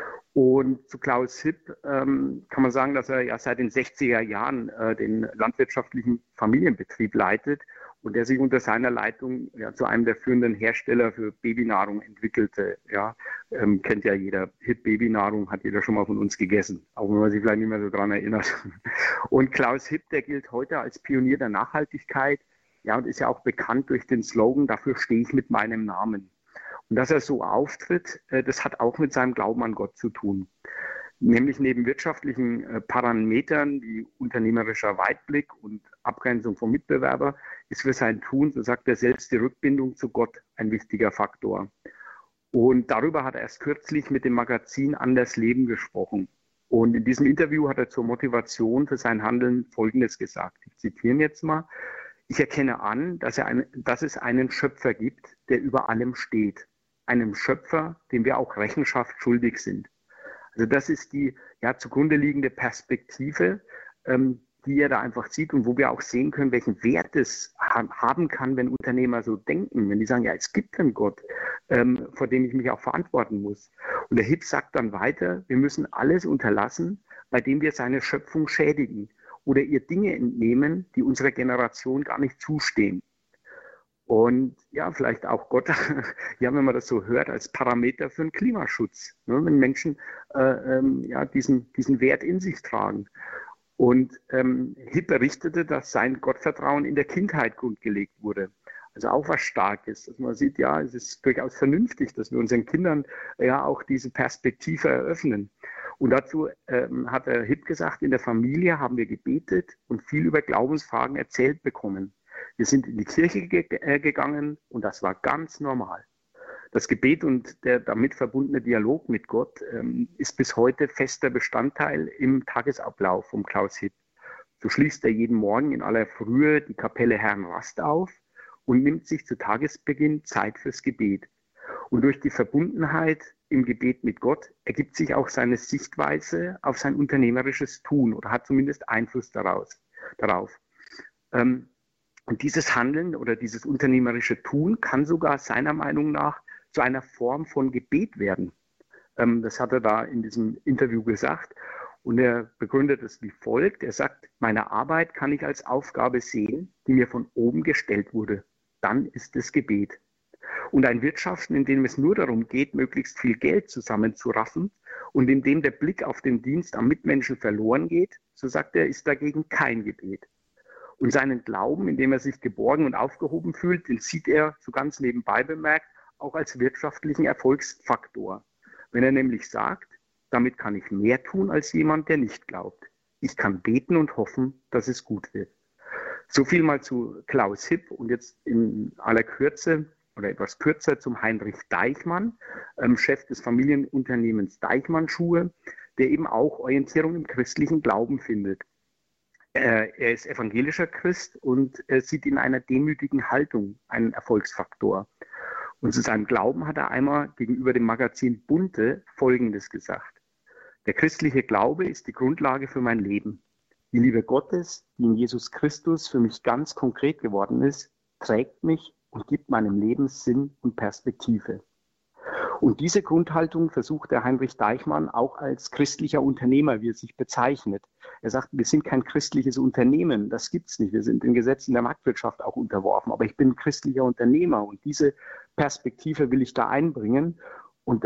Und zu Klaus Hipp kann man sagen, dass er ja seit den 60er Jahren den landwirtschaftlichen Familienbetrieb leitet und der sich unter seiner Leitung ja zu einem der führenden Hersteller für Babynahrung entwickelte. Ja, kennt ja jeder. Hipp Babynahrung hat jeder schon mal von uns gegessen, auch wenn man sich vielleicht nicht mehr so dran erinnert. Und Klaus Hipp, der gilt heute als Pionier der Nachhaltigkeit, ja, und ist ja auch bekannt durch den Slogan, dafür stehe ich mit meinem Namen. Und dass er so auftritt, das hat auch mit seinem Glauben an Gott zu tun. Nämlich neben wirtschaftlichen Parametern wie unternehmerischer Weitblick und Abgrenzung vom Mitbewerber ist für sein Tun, so sagt er selbst, die Rückbindung zu Gott ein wichtiger Faktor. Und darüber hat er erst kürzlich mit dem Magazin Anders Leben gesprochen. Und in diesem Interview hat er zur Motivation für sein Handeln Folgendes gesagt. Ich zitiere jetzt mal. Ich erkenne an, dass es einen Schöpfer gibt, der über allem steht. Einem Schöpfer, dem wir auch Rechenschaft schuldig sind. Also das ist die zugrunde liegende Perspektive, die er da einfach sieht und wo wir auch sehen können, welchen Wert es haben kann, wenn Unternehmer so denken, wenn die sagen, ja, es gibt einen Gott, vor dem ich mich auch verantworten muss. Und der Hipp sagt dann weiter, wir müssen alles unterlassen, bei dem wir seine Schöpfung schädigen oder ihr Dinge entnehmen, die unserer Generation gar nicht zustehen. Und ja, vielleicht auch Gott, ja, wenn man das so hört, als Parameter für den Klimaschutz, ne, wenn Menschen diesen Wert in sich tragen. Und Hipp berichtete, dass sein Gottvertrauen in der Kindheit grundgelegt wurde. Also auch was Starkes, dass man sieht, ja, es ist durchaus vernünftig, dass wir unseren Kindern ja auch diese Perspektive eröffnen. Und dazu hat der Hipp gesagt, in der Familie haben wir gebetet und viel über Glaubensfragen erzählt bekommen. Wir sind in die Kirche gegangen und das war ganz normal. Das Gebet und der damit verbundene Dialog mit Gott ist bis heute fester Bestandteil im Tagesablauf von Klaus Hipp. So schließt er jeden Morgen in aller Frühe die Kapelle Herrenrast auf und nimmt sich zu Tagesbeginn Zeit fürs Gebet. Und durch die Verbundenheit im Gebet mit Gott ergibt sich auch seine Sichtweise auf sein unternehmerisches Tun oder hat zumindest Einfluss darauf. Und dieses Handeln oder dieses unternehmerische Tun kann sogar seiner Meinung nach zu einer Form von Gebet werden. Das hat er da in diesem Interview gesagt. Und er begründet es wie folgt. Er sagt, meine Arbeit kann ich als Aufgabe sehen, die mir von oben gestellt wurde. Dann ist es Gebet. Und ein Wirtschaften, in dem es nur darum geht, möglichst viel Geld zusammenzuraffen und in dem der Blick auf den Dienst am Mitmenschen verloren geht, so sagt er, ist dagegen kein Gebet. Und seinen Glauben, in dem er sich geborgen und aufgehoben fühlt, den sieht er, so ganz nebenbei bemerkt, auch als wirtschaftlichen Erfolgsfaktor. Wenn er nämlich sagt, damit kann ich mehr tun als jemand, der nicht glaubt. Ich kann beten und hoffen, dass es gut wird. So viel mal zu Klaus Hipp und jetzt in aller Kürze oder etwas kürzer zum Heinrich Deichmann, Chef des Familienunternehmens Deichmann Schuhe, der eben auch Orientierung im christlichen Glauben findet. Er ist evangelischer Christ und er sieht in einer demütigen Haltung einen Erfolgsfaktor. Und zu seinem Glauben hat er einmal gegenüber dem Magazin Bunte Folgendes gesagt. Der christliche Glaube ist die Grundlage für mein Leben. Die Liebe Gottes, die in Jesus Christus für mich ganz konkret geworden ist, trägt mich und gibt meinem Leben Sinn und Perspektive. Und diese Grundhaltung versucht der Heinrich Deichmann auch als christlicher Unternehmer, wie er sich bezeichnet. Er sagt, wir sind kein christliches Unternehmen, das gibt's nicht. Wir sind den Gesetzen der Marktwirtschaft auch unterworfen, aber ich bin ein christlicher Unternehmer und diese Perspektive will ich da einbringen. Und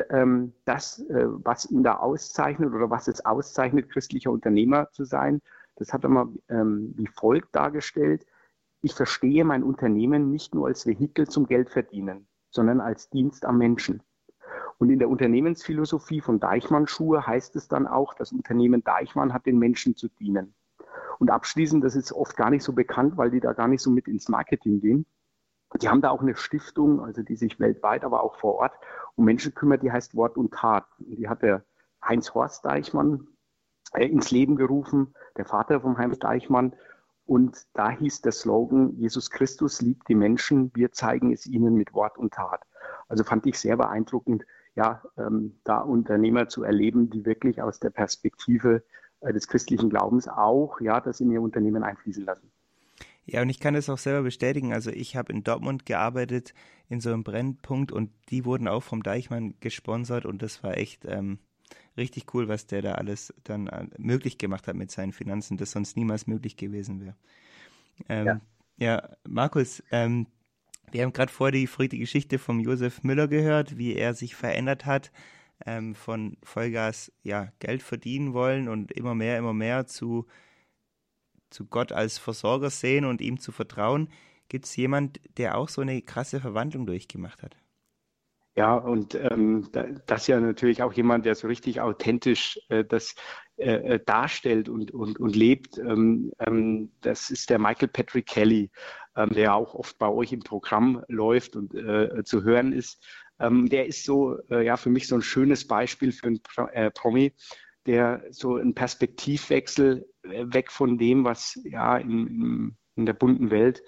was ihn da auszeichnet oder was es auszeichnet, christlicher Unternehmer zu sein, das hat er mal wie folgt dargestellt. Ich verstehe mein Unternehmen nicht nur als Vehikel zum Geldverdienen, sondern als Dienst am Menschen. Und in der Unternehmensphilosophie von Deichmann-Schuhe heißt es dann auch, das Unternehmen Deichmann hat den Menschen zu dienen. Und abschließend, das ist oft gar nicht so bekannt, weil die da gar nicht so mit ins Marketing gehen. Die haben da auch eine Stiftung, also die sich weltweit, aber auch vor Ort um Menschen kümmert, die heißt Wort und Tat. Und die hat der Heinz-Horst Deichmann ins Leben gerufen, der Vater von Heinrich Deichmann. Und da hieß der Slogan, Jesus Christus liebt die Menschen, wir zeigen es ihnen mit Wort und Tat. Also fand ich sehr beeindruckend, ja, da Unternehmer zu erleben, die wirklich aus der Perspektive des christlichen Glaubens auch, ja, das in ihr Unternehmen einfließen lassen. Ja, und ich kann das auch selber bestätigen. Also ich habe in Dortmund gearbeitet in so einem Brennpunkt und die wurden auch vom Deichmann gesponsert und das war echt richtig cool, was der da alles dann möglich gemacht hat mit seinen Finanzen, das sonst niemals möglich gewesen wäre. Ja, Markus, wir haben gerade vorher die Geschichte vom Josef Müller gehört, wie er sich verändert hat, von Vollgas Geld verdienen wollen und immer mehr zu Gott als Versorger sehen und ihm zu vertrauen. Gibt es jemand, der auch so eine krasse Verwandlung durchgemacht hat? Ja, und das ja natürlich auch jemand, der so richtig authentisch das darstellt und lebt. Das ist der Michael Patrick Kelly, der auch oft bei euch im Programm läuft und zu hören ist. Der ist so, für mich so ein schönes Beispiel für einen Promi, der so einen Perspektivwechsel weg von dem, was in der bunten Welt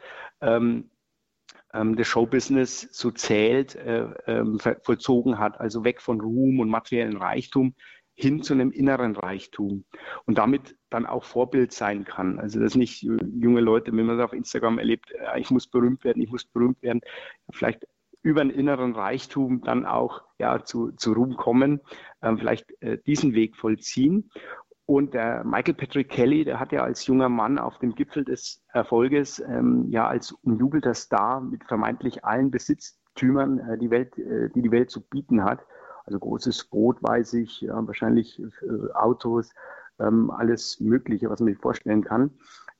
des Showbusiness so zählt, vollzogen hat. Also weg von Ruhm und materiellen Reichtum hin zu einem inneren Reichtum und damit dann auch Vorbild sein kann. Also dass nicht junge Leute, wenn man das auf Instagram erlebt, ich muss berühmt werden, vielleicht über einen inneren Reichtum dann auch zu Ruhm kommen, vielleicht diesen Weg vollziehen. Und der Michael Patrick Kelly, der hat ja als junger Mann auf dem Gipfel des Erfolges als umjubelter Star mit vermeintlich allen Besitztümern die Welt zu bieten hat. Also großes Boot, weiß ich, wahrscheinlich Autos, alles Mögliche, was man sich vorstellen kann,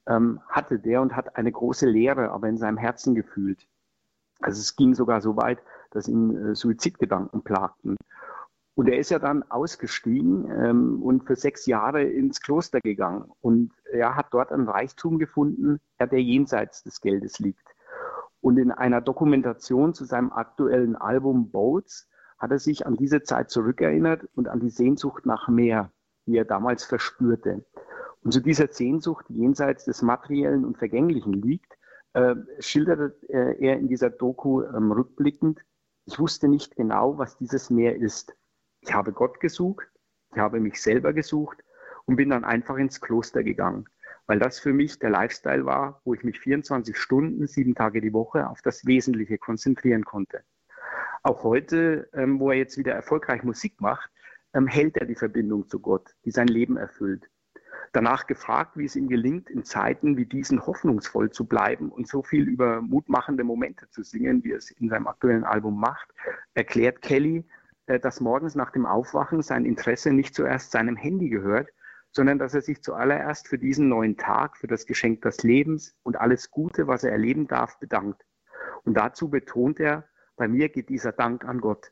hatte der und hat eine große Leere aber in seinem Herzen gefühlt. Also es ging sogar so weit, dass ihn Suizidgedanken plagten. Und er ist ja dann ausgestiegen und für 6 Jahre ins Kloster gegangen. Und er hat dort einen Reichtum gefunden, der jenseits des Geldes liegt. Und in einer Dokumentation zu seinem aktuellen Album Boats hat er sich an diese Zeit zurückerinnert und an die Sehnsucht nach mehr, die er damals verspürte. Und zu dieser Sehnsucht, die jenseits des Materiellen und Vergänglichen liegt, schildert er in dieser Doku rückblickend: Ich wusste nicht genau, was dieses Meer ist. Ich habe Gott gesucht, ich habe mich selber gesucht und bin dann einfach ins Kloster gegangen, weil das für mich der Lifestyle war, wo ich mich 24 Stunden, 7 Tage die Woche auf das Wesentliche konzentrieren konnte. Auch heute, wo er jetzt wieder erfolgreich Musik macht, hält er die Verbindung zu Gott, die sein Leben erfüllt. Danach gefragt, wie es ihm gelingt, in Zeiten wie diesen hoffnungsvoll zu bleiben und so viel über mutmachende Momente zu singen, wie er es in seinem aktuellen Album macht, erklärt Kelly, dass morgens nach dem Aufwachen sein Interesse nicht zuerst seinem Handy gehört, sondern dass er sich zuallererst für diesen neuen Tag, für das Geschenk des Lebens und alles Gute, was er erleben darf, bedankt. Und dazu betont er: Bei mir geht dieser Dank an Gott.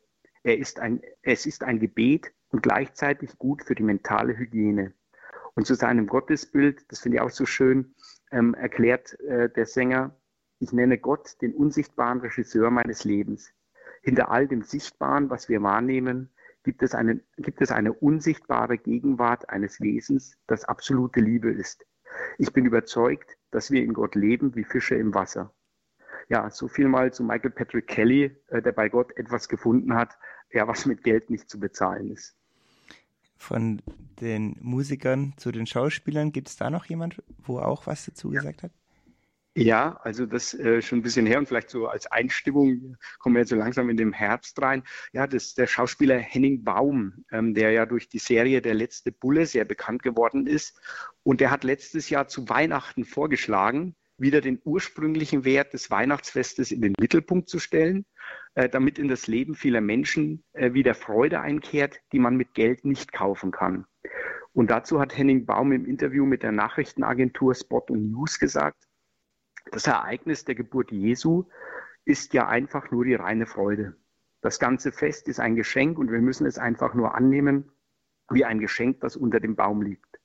Es ist ein Gebet und gleichzeitig gut für die mentale Hygiene. Und zu seinem Gottesbild, das finde ich auch so schön, erklärt der Sänger: Ich nenne Gott den unsichtbaren Regisseur meines Lebens. Hinter all dem Sichtbaren, was wir wahrnehmen, gibt es eine unsichtbare Gegenwart eines Wesens, das absolute Liebe ist. Ich bin überzeugt, dass wir in Gott leben wie Fische im Wasser. Ja, so viel mal zu Michael Patrick Kelly, der bei Gott etwas gefunden hat, was mit Geld nicht zu bezahlen ist. von den Musikern zu den Schauspielern. Gibt es da noch jemand, wo auch was dazu gesagt hat? Ja, also das schon ein bisschen her und vielleicht so als Einstimmung kommen wir jetzt so langsam in den Herbst rein. Ja, das ist der Schauspieler Henning Baum, der ja durch die Serie Der letzte Bulle sehr bekannt geworden ist. Und der hat letztes Jahr zu Weihnachten vorgeschlagen, wieder den ursprünglichen Wert des Weihnachtsfestes in den Mittelpunkt zu stellen, damit in das Leben vieler Menschen wieder Freude einkehrt, die man mit Geld nicht kaufen kann. Und dazu hat Henning Baum im Interview mit der Nachrichtenagentur Spot und News gesagt, das Ereignis der Geburt Jesu ist ja einfach nur die reine Freude. Das ganze Fest ist ein Geschenk und wir müssen es einfach nur annehmen, wie ein Geschenk, das unter dem Baum liegt.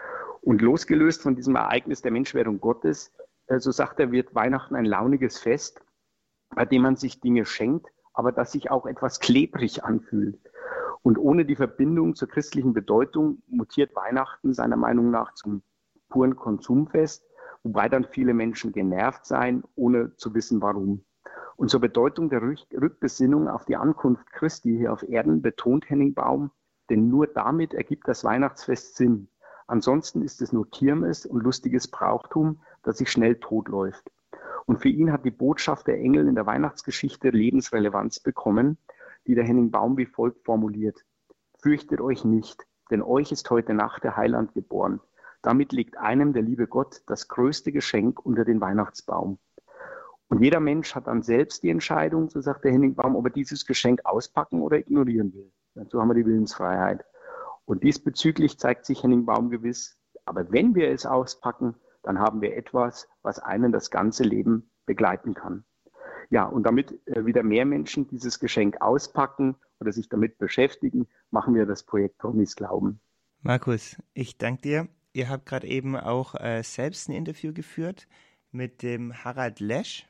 Und losgelöst von diesem Ereignis der Menschwerdung Gottes, so sagt er, wird Weihnachten ein launiges Fest, bei dem man sich Dinge schenkt, aber das sich auch etwas klebrig anfühlt. Und ohne die Verbindung zur christlichen Bedeutung mutiert Weihnachten seiner Meinung nach zum puren Konsumfest, wobei dann viele Menschen genervt seien, ohne zu wissen, warum. Und zur Bedeutung der Rückbesinnung auf die Ankunft Christi hier auf Erden betont Henning Baum, denn nur damit ergibt das Weihnachtsfest Sinn. Ansonsten ist es nur Kirmes und lustiges Brauchtum, das sich schnell totläuft. Und für ihn hat die Botschaft der Engel in der Weihnachtsgeschichte Lebensrelevanz bekommen, die der Henning Baum wie folgt formuliert. Fürchtet euch nicht, denn euch ist heute Nacht der Heiland geboren. Damit legt einem der liebe Gott das größte Geschenk unter den Weihnachtsbaum. Und jeder Mensch hat dann selbst die Entscheidung, so sagt der Henning Baum, ob er dieses Geschenk auspacken oder ignorieren will. Dazu haben wir die Willensfreiheit. Und diesbezüglich zeigt sich Henning Baum gewiss, aber wenn wir es auspacken, dann haben wir etwas, was einen das ganze Leben begleiten kann. Ja, und damit wieder mehr Menschen dieses Geschenk auspacken oder sich damit beschäftigen, machen wir das Projekt Promis Glauben. Markus, ich danke dir. Ihr habt gerade eben auch selbst ein Interview geführt mit dem Harald Lesch.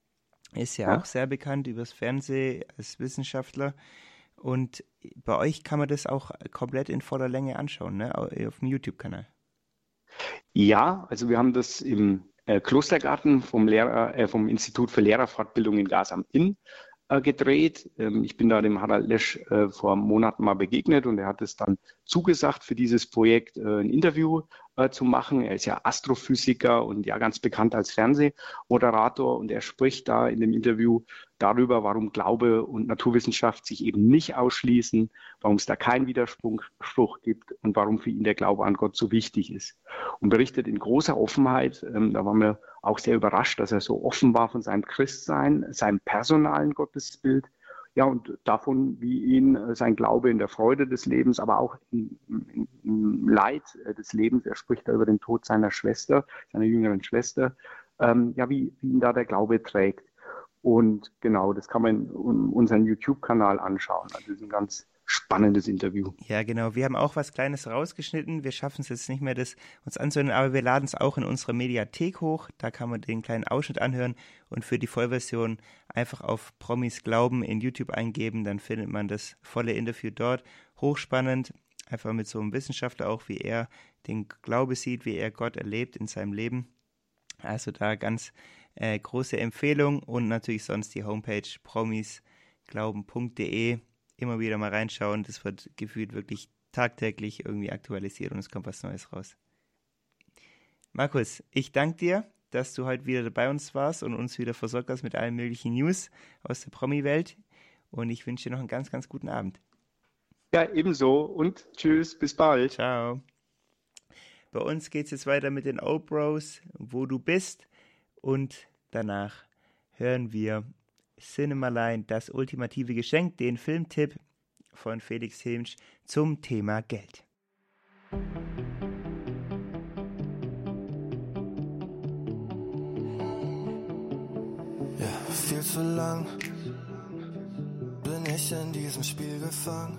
Ist ja auch sehr bekannt übers Fernsehen als Wissenschaftler. Und bei euch kann man das auch komplett in voller Länge anschauen, ne? Auf dem YouTube-Kanal. Ja, also wir haben das im Klostergarten vom Institut für Lehrerfortbildung in Gas am Inn gedreht. Ich bin da dem Harald Lesch vor Monaten mal begegnet und er hat es dann zugesagt, für dieses Projekt ein Interview zu machen. Er ist ja Astrophysiker und ja ganz bekannt als Fernsehmoderator und er spricht da in dem Interview darüber, warum Glaube und Naturwissenschaft sich eben nicht ausschließen, warum es da keinen Widerspruch gibt und warum für ihn der Glaube an Gott so wichtig ist. Und berichtet in großer Offenheit, da waren wir auch sehr überrascht, dass er so offen war von seinem Christsein, seinem personalen Gottesbild, ja, und davon, wie ihn sein Glaube in der Freude des Lebens, aber auch im Leid des Lebens, er spricht da über den Tod seiner Schwester, seiner jüngeren Schwester, ja, wie ihn da der Glaube trägt. Und genau, das kann man in unserem YouTube-Kanal anschauen. Also das ist ein ganz spannendes Interview. Ja, genau. Wir haben auch was Kleines rausgeschnitten. Wir schaffen es jetzt nicht mehr, das uns anzuhören, aber wir laden es auch in unsere Mediathek hoch. Da kann man den kleinen Ausschnitt anhören und für die Vollversion einfach auf Promis Glauben in YouTube eingeben. Dann findet man das volle Interview dort. Hochspannend, einfach mit so einem Wissenschaftler auch, wie er den Glaube sieht, wie er Gott erlebt in seinem Leben. Also da ganz große Empfehlung und natürlich sonst die Homepage promisglauben.de. Immer wieder mal reinschauen, das wird gefühlt wirklich tagtäglich irgendwie aktualisiert und es kommt was Neues raus. Markus, ich danke dir, dass du heute wieder bei uns warst und uns wieder versorgt hast mit allen möglichen News aus der Promi-Welt und ich wünsche dir noch einen ganz, ganz guten Abend. Ja, ebenso und tschüss, bis bald. Ciao. Bei uns geht es jetzt weiter mit den O-Bros, wo du bist und danach hören wir Cinemaline, das ultimative Geschenk, den Filmtipp von Felix Hilmsch zum Thema Geld. Ja, viel zu lang bin ich in diesem Spiel gefangen.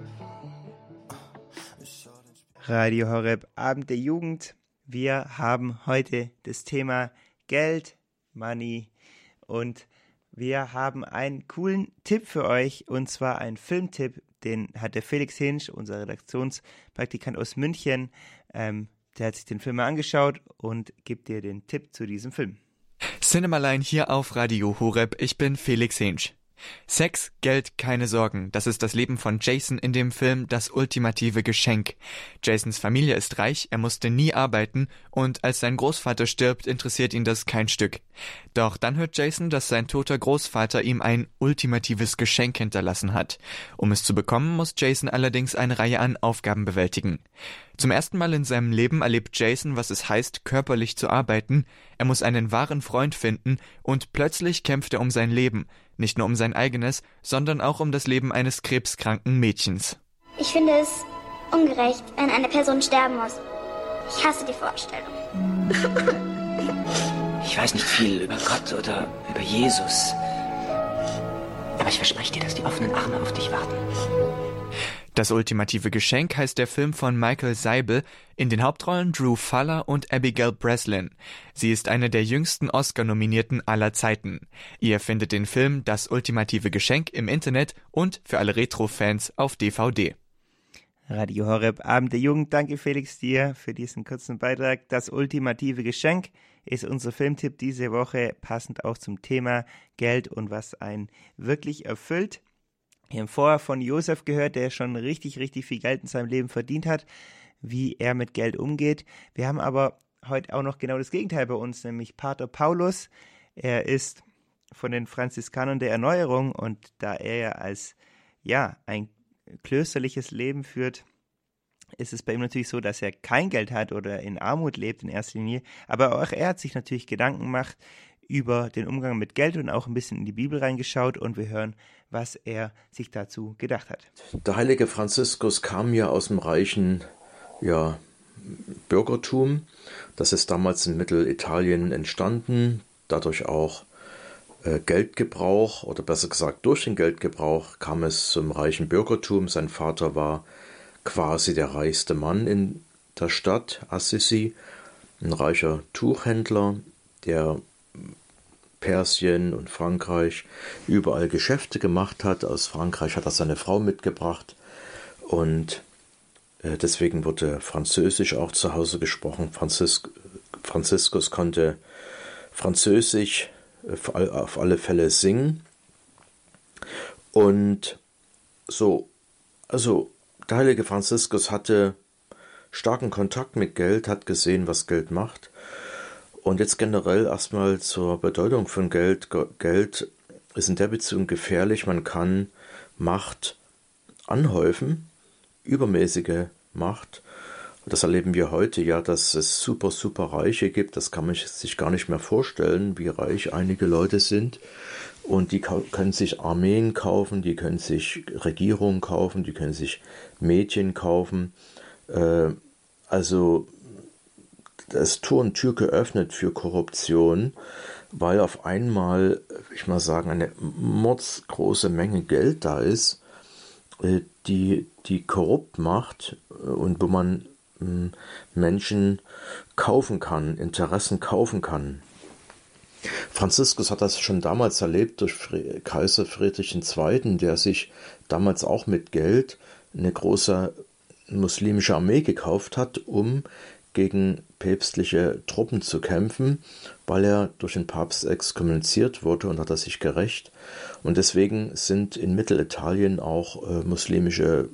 Radio Horeb, Abend der Jugend. Wir haben heute das Thema Geld, Money und wir haben einen coolen Tipp für euch, und zwar einen Filmtipp, den hat der Felix Hinsch, unser Redaktionspraktikant aus München, der hat sich den Film mal angeschaut und gibt dir den Tipp zu diesem Film. Cinemaline hier auf Radio Horeb, ich bin Felix Hinsch. Sex, Geld, keine Sorgen. Das ist das Leben von Jason in dem Film Das ultimative Geschenk. Jasons Familie ist reich, er musste nie arbeiten und als sein Großvater stirbt, interessiert ihn das kein Stück. Doch dann hört Jason, dass sein toter Großvater ihm ein ultimatives Geschenk hinterlassen hat. Um es zu bekommen, muss Jason allerdings eine Reihe an Aufgaben bewältigen. Zum ersten Mal in seinem Leben erlebt Jason, was es heißt, körperlich zu arbeiten. Er muss einen wahren Freund finden und plötzlich kämpft er um sein Leben. Nicht nur um sein eigenes, sondern auch um das Leben eines krebskranken Mädchens. Ich finde es ungerecht, wenn eine Person sterben muss. Ich hasse die Vorstellung. Ich weiß nicht viel über Gott oder über Jesus. Aber ich verspreche dir, dass die offenen Arme auf dich warten. Das ultimative Geschenk heißt der Film von Michael Seibel, in den Hauptrollen Drew Fuller und Abigail Breslin. Sie ist eine der jüngsten Oscar-Nominierten aller Zeiten. Ihr findet den Film Das ultimative Geschenk im Internet und für alle Retro-Fans auf DVD. Radio Horeb, Abend der Jugend. Danke Felix dir für diesen kurzen Beitrag. Das ultimative Geschenk ist unser Filmtipp diese Woche, passend auch zum Thema Geld und was einen wirklich erfüllt. Wir haben vorher von Josef gehört, der schon richtig viel Geld in seinem Leben verdient hat, wie er mit Geld umgeht. Wir haben aber heute auch noch genau das Gegenteil bei uns, nämlich Pater Paulus. Er ist von den Franziskanern der Erneuerung und da er ja als ein klösterliches Leben führt, ist es bei ihm natürlich so, dass er kein Geld hat oder in Armut lebt in erster Linie. Aber auch er hat sich natürlich Gedanken gemacht über den Umgang mit Geld und auch ein bisschen in die Bibel reingeschaut und wir hören, was er sich dazu gedacht hat. Der heilige Franziskus kam ja aus dem reichen Bürgertum. Das ist damals in Mittelitalien entstanden, dadurch auch Geldgebrauch oder besser gesagt durch den Geldgebrauch kam es zum reichen Bürgertum. Sein Vater war quasi der reichste Mann in der Stadt Assisi, ein reicher Tuchhändler, der Persien und Frankreich überall Geschäfte gemacht hat. Aus Frankreich hat er seine Frau mitgebracht und deswegen wurde Französisch auch zu Hause gesprochen. Franziskus konnte Französisch auf alle Fälle singen und so, also der heilige Franziskus hatte starken Kontakt mit Geld, hat gesehen, was Geld macht. Und jetzt generell erstmal zur Bedeutung von Geld. Geld ist in der Beziehung gefährlich. Man kann Macht anhäufen, übermäßige Macht. Das erleben wir heute ja, dass es super Reiche gibt. Das kann man sich gar nicht mehr vorstellen, wie reich einige Leute sind. Und die können sich Armeen kaufen, die können sich Regierungen kaufen, die können sich Mädchen kaufen. Also das Tor und Tür geöffnet für Korruption, weil auf einmal, ich mal sagen, eine mordsgroße Menge Geld da ist, die korrupt macht und wo man Menschen kaufen kann, Interessen kaufen kann. Franziskus hat das schon damals erlebt durch Kaiser Friedrich II., der sich damals auch mit Geld eine große muslimische Armee gekauft hat, um gegen päpstliche Truppen zu kämpfen, weil er durch den Papst exkommuniziert wurde und hat er sich gerächt. Und deswegen sind in Mittelitalien auch muslimische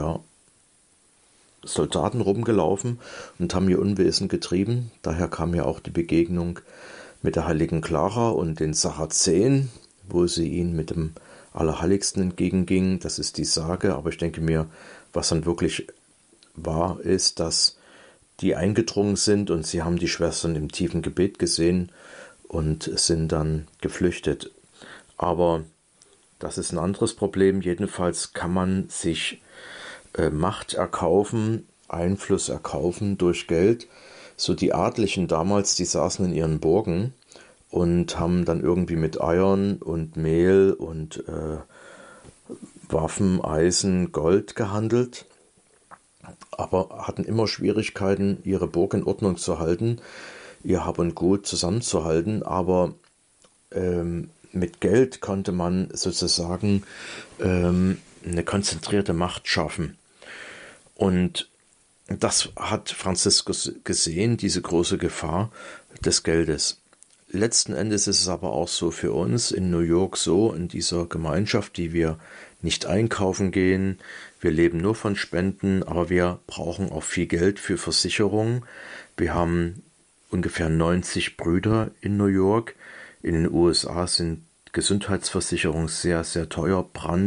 Soldaten rumgelaufen und haben ihr Unwesen getrieben. Daher kam ja auch die Begegnung mit der heiligen Clara und den Sarazenen, wo sie ihn mit dem Allerheiligsten entgegenging. Das ist die Sage, aber ich denke mir, was dann wirklich wahr ist, dass die eingedrungen sind und sie haben die Schwestern im tiefen Gebet gesehen und sind dann geflüchtet. Aber das ist ein anderes Problem. Jedenfalls kann man sich Macht erkaufen, Einfluss erkaufen durch Geld. So die Adligen damals, die saßen in ihren Burgen und haben dann irgendwie mit Eiern und Mehl und Waffen, Eisen, Gold gehandelt, aber hatten immer Schwierigkeiten, ihre Burg in Ordnung zu halten, ihr Hab und Gut zusammenzuhalten, aber mit Geld konnte man sozusagen eine konzentrierte Macht schaffen. Und das hat Franziskus gesehen, diese große Gefahr des Geldes. letzten Endes ist es aber auch so für uns in New York so, in dieser Gemeinschaft, die wir nicht einkaufen gehen, wir leben nur von Spenden, aber wir brauchen auch viel Geld für Versicherungen. Wir haben ungefähr 90 Brüder in New York. In den USA sind Gesundheitsversicherungen sehr, sehr teuer.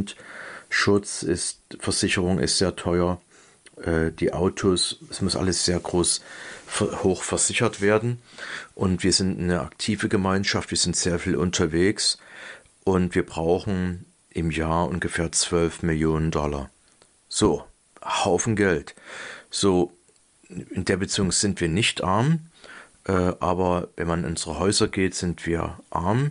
Versicherung ist sehr teuer. Die Autos, es muss alles sehr hoch versichert werden. Und wir sind eine aktive Gemeinschaft, wir sind sehr viel unterwegs und wir brauchen im Jahr ungefähr $12 Millionen. So, Haufen Geld. So, in der Beziehung sind wir nicht arm, aber wenn man in unsere Häuser geht, sind wir arm.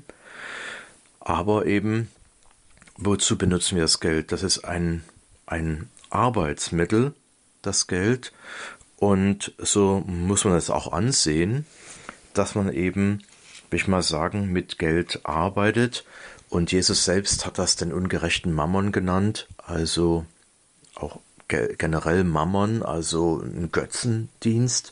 Aber eben, wozu benutzen wir das Geld? Das ist ein Arbeitsmittel, das Geld. Und so muss man es auch ansehen, dass man eben, will ich mal sagen, mit Geld arbeitet. Und Jesus selbst hat das den ungerechten Mammon genannt, also auch generell Mammon, also ein Götzendienst,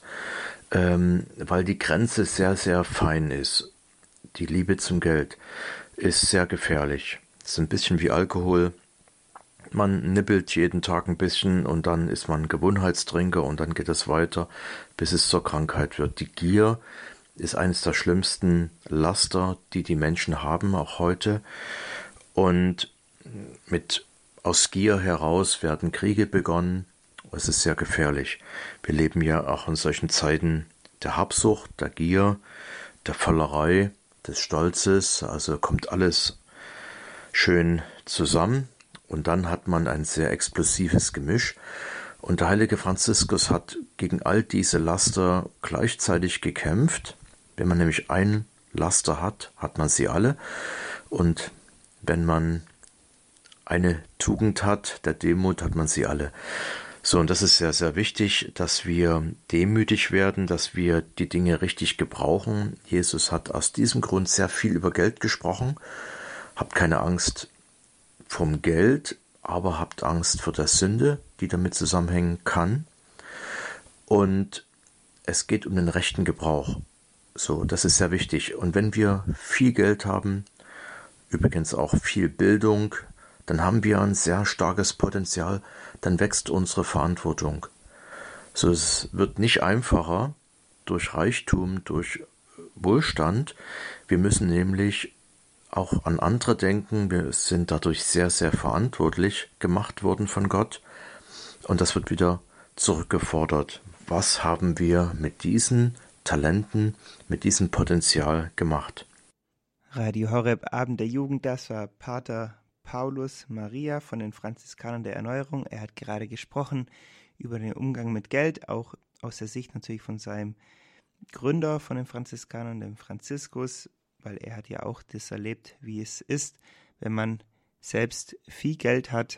weil die Grenze sehr, sehr fein ist. Die Liebe zum Geld ist sehr gefährlich. Es ist ein bisschen wie Alkohol. Man nippelt jeden Tag ein bisschen und dann ist man Gewohnheitstrinker und dann geht es weiter, bis es zur Krankheit wird. Die Gier ist eines der schlimmsten Laster, die Menschen haben, auch heute. Und aus Gier heraus werden Kriege begonnen. Es ist sehr gefährlich. Wir leben ja auch in solchen Zeiten der Habsucht, der Gier, der Völlerei, des Stolzes. Also kommt alles schön zusammen. Und dann hat man ein sehr explosives Gemisch. Und der heilige Franziskus hat gegen all diese Laster gleichzeitig gekämpft. Wenn man nämlich ein Laster hat, hat man sie alle. Und wenn man eine Tugend hat, der Demut, hat man sie alle. So, und das ist sehr, sehr wichtig, dass wir demütig werden, dass wir die Dinge richtig gebrauchen. Jesus hat aus diesem Grund sehr viel über Geld gesprochen. Habt keine Angst vom Geld, aber habt Angst vor der Sünde, die damit zusammenhängen kann. Und es geht um den rechten Gebrauch. So, das ist sehr wichtig. Und wenn wir viel Geld haben, übrigens auch viel Bildung, dann haben wir ein sehr starkes Potenzial, dann wächst unsere Verantwortung. So, es wird nicht einfacher durch Reichtum, durch Wohlstand. Wir müssen nämlich auch an andere denken. Wir sind dadurch sehr, sehr verantwortlich gemacht worden von Gott. Und das wird wieder zurückgefordert. Was haben wir mit diesen Talenten, mit diesem Potenzial gemacht? Radio Horeb, Abend der Jugend, das war Pater Paulus Maria von den Franziskanern der Erneuerung. Er hat gerade gesprochen über den Umgang mit Geld, auch aus der Sicht natürlich von seinem Gründer von den Franziskanern, dem Franziskus, weil er hat ja auch das erlebt, wie es ist, wenn man selbst viel Geld hat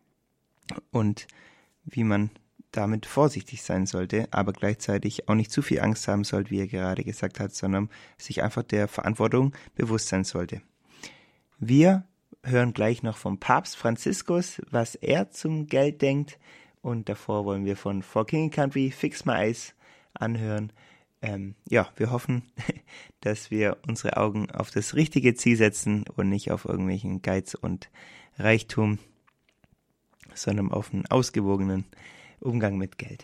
und wie man damit vorsichtig sein sollte, aber gleichzeitig auch nicht zu viel Angst haben sollte, wie er gerade gesagt hat, sondern sich einfach der Verantwortung bewusst sein sollte. Wir hören gleich noch vom Papst Franziskus, was er zum Geld denkt, und davor wollen wir von For King and Country Fix My Eyes anhören. Wir hoffen, dass wir unsere Augen auf das richtige Ziel setzen und nicht auf irgendwelchen Geiz und Reichtum, sondern auf einen ausgewogenen Umgang mit Geld.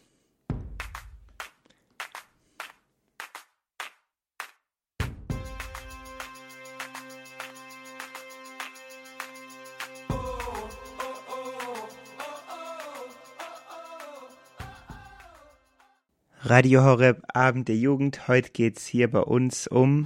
Radio Horeb, Abend der Jugend. Heute geht's hier bei uns um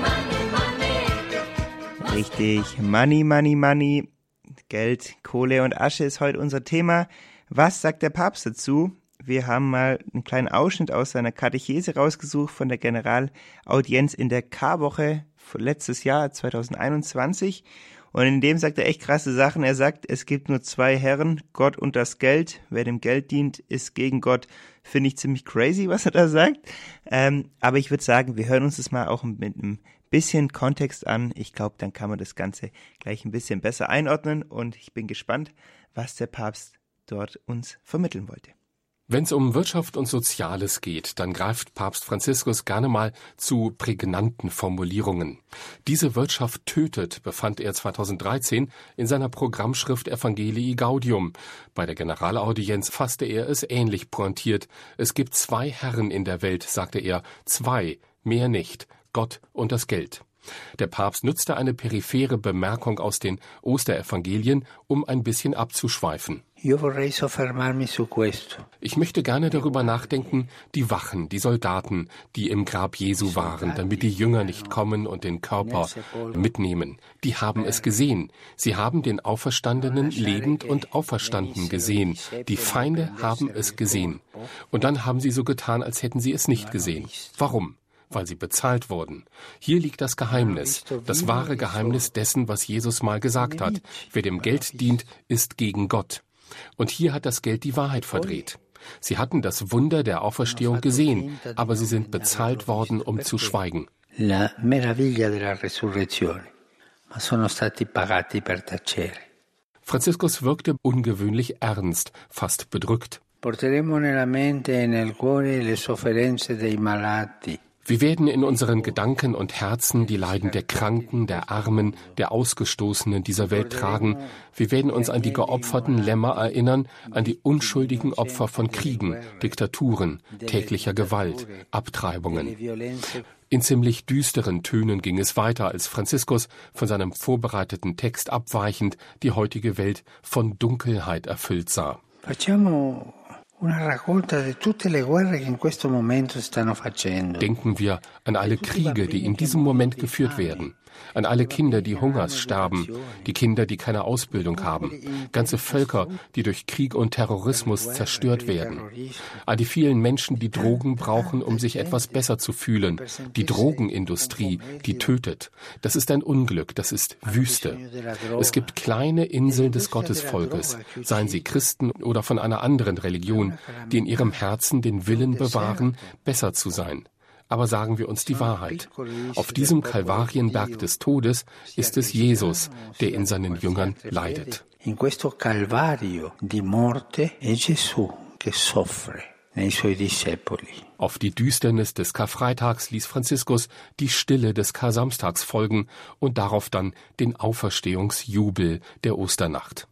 richtig Money, Money, Money. Geld, Kohle und Asche ist heute unser Thema. Was sagt der Papst dazu? Wir haben mal einen kleinen Ausschnitt aus seiner Katechese rausgesucht von der Generalaudienz in der Karwoche letztes Jahr 2021. Und in dem sagt er echt krasse Sachen. Er sagt, es gibt nur zwei Herren, Gott und das Geld. Wer dem Geld dient, ist gegen Gott. Finde ich ziemlich crazy, was er da sagt. Aber ich würde sagen, wir hören uns das mal auch mit einem bisschen Kontext an. Ich glaube, dann kann man das Ganze gleich ein bisschen besser einordnen. Und ich bin gespannt, was der Papst dort uns vermitteln wollte. Wenn es um Wirtschaft und Soziales geht, dann greift Papst Franziskus gerne mal zu prägnanten Formulierungen. Diese Wirtschaft tötet, befand er 2013 in seiner Programmschrift Evangelii Gaudium. Bei der Generalaudienz fasste er es ähnlich pointiert. Es gibt 2 Herren in der Welt, sagte er, 2, mehr nicht, Gott und das Geld. Der Papst nutzte eine periphere Bemerkung aus den Osterevangelien, um ein bisschen abzuschweifen. Ich möchte gerne darüber nachdenken, die Wachen, die Soldaten, die im Grab Jesu waren, damit die Jünger nicht kommen und den Körper mitnehmen. Die haben es gesehen. Sie haben den Auferstandenen lebend und auferstanden gesehen. Die Feinde haben es gesehen. Und dann haben sie so getan, als hätten sie es nicht gesehen. Warum? Weil sie bezahlt wurden. Hier liegt das Geheimnis, das wahre Geheimnis dessen, was Jesus mal gesagt hat. Wer dem Geld dient, ist gegen Gott. Und hier hat das Geld die Wahrheit verdreht. Sie hatten das Wunder der Auferstehung gesehen, aber sie sind bezahlt worden, um zu schweigen. La meraviglia della resurrezione, ma sono stati pagati per tacere. Franziskus wirkte ungewöhnlich ernst, fast bedrückt. Porteremo nella mente e nel cuore le sofferenze dei malati. Wir werden in unseren Gedanken und Herzen die Leiden der Kranken, der Armen, der Ausgestoßenen dieser Welt tragen. Wir werden uns an die geopferten Lämmer erinnern, an die unschuldigen Opfer von Kriegen, Diktaturen, täglicher Gewalt, Abtreibungen. In ziemlich düsteren Tönen ging es weiter, als Franziskus von seinem vorbereiteten Text abweichend die heutige Welt von Dunkelheit erfüllt sah. Denken wir an alle Kriege, die in diesem Moment geführt werden, an alle Kinder, die Hungers sterben, die Kinder, die keine Ausbildung haben, ganze Völker, die durch Krieg und Terrorismus zerstört werden, an die vielen Menschen, die Drogen brauchen, um sich etwas besser zu fühlen, die Drogenindustrie, die tötet. Das ist ein Unglück, das ist Wüste. Es gibt kleine Inseln des Gottesvolkes, seien sie Christen oder von einer anderen Religion, die in ihrem Herzen den Willen bewahren, besser zu sein. Aber sagen wir uns die Wahrheit. Auf diesem Kalvarienberg des Todes ist es Jesus, der in seinen Jüngern leidet. In questo Calvario di morte è Gesù che soffre nei suoi discepoli. Auf die Düsternis des Karfreitags ließ Franziskus die Stille des Kar-Samstags folgen und darauf dann den Auferstehungsjubel der Osternacht.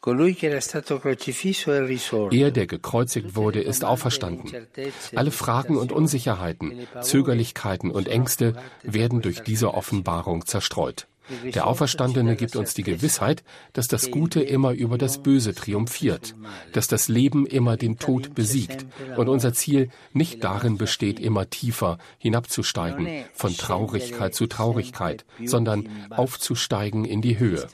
Er, der gekreuzigt wurde, ist auferstanden. Alle Fragen und Unsicherheiten, Zögerlichkeiten und Ängste werden durch diese Offenbarung zerstreut. Der Auferstandene gibt uns die Gewissheit, dass das Gute immer über das Böse triumphiert, dass das Leben immer den Tod besiegt und unser Ziel nicht darin besteht, immer tiefer hinabzusteigen, von Traurigkeit zu Traurigkeit, sondern aufzusteigen in die Höhe.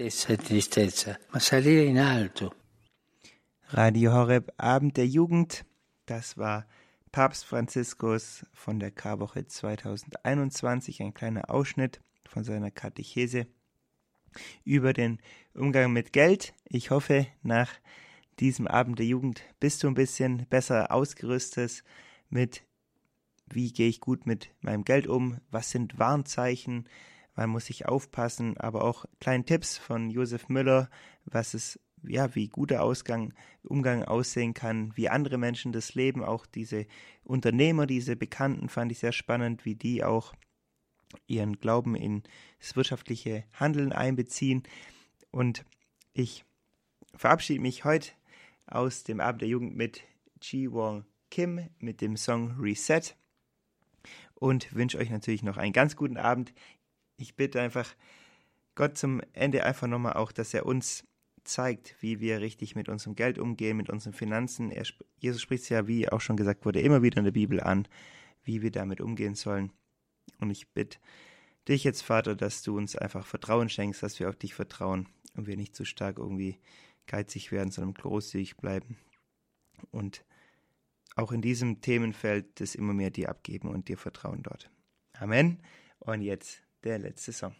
Radio Horeb, Abend der Jugend, das war Papst Franziskus von der Karwoche 2021, ein kleiner Ausschnitt von seiner Katechese über den Umgang mit Geld. Ich hoffe, nach diesem Abend der Jugend bist du ein bisschen besser ausgerüstet mit, wie gehe ich gut mit meinem Geld um, was sind Warnzeichen, wann muss ich aufpassen, aber auch kleine Tipps von Josef Müller, was es, ja, wie guter Umgang aussehen kann, wie andere Menschen das leben, auch diese Unternehmer, diese Bekannten fand ich sehr spannend, wie die auch ihren Glauben in das wirtschaftliche Handeln einbeziehen. Und ich verabschiede mich heute aus dem Abend der Jugend mit Ji-Won Kim mit dem Song Reset und wünsche euch natürlich noch einen ganz guten Abend. Ich bitte einfach Gott zum Ende einfach nochmal auch, dass er uns zeigt, wie wir richtig mit unserem Geld umgehen, mit unseren Finanzen. Jesus spricht es ja, wie auch schon gesagt wurde, immer wieder in der Bibel an, wie wir damit umgehen sollen. Und ich bitte dich jetzt, Vater, dass du uns einfach Vertrauen schenkst, dass wir auf dich vertrauen und wir nicht zu stark irgendwie geizig werden, sondern großzügig bleiben. Und auch in diesem Themenfeld das immer mehr dir abgeben und dir vertrauen dort. Amen. Und jetzt der letzte Song.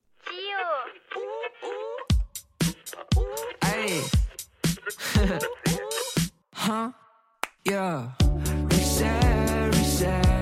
Hey. Huh? Yeah. Reset, reset.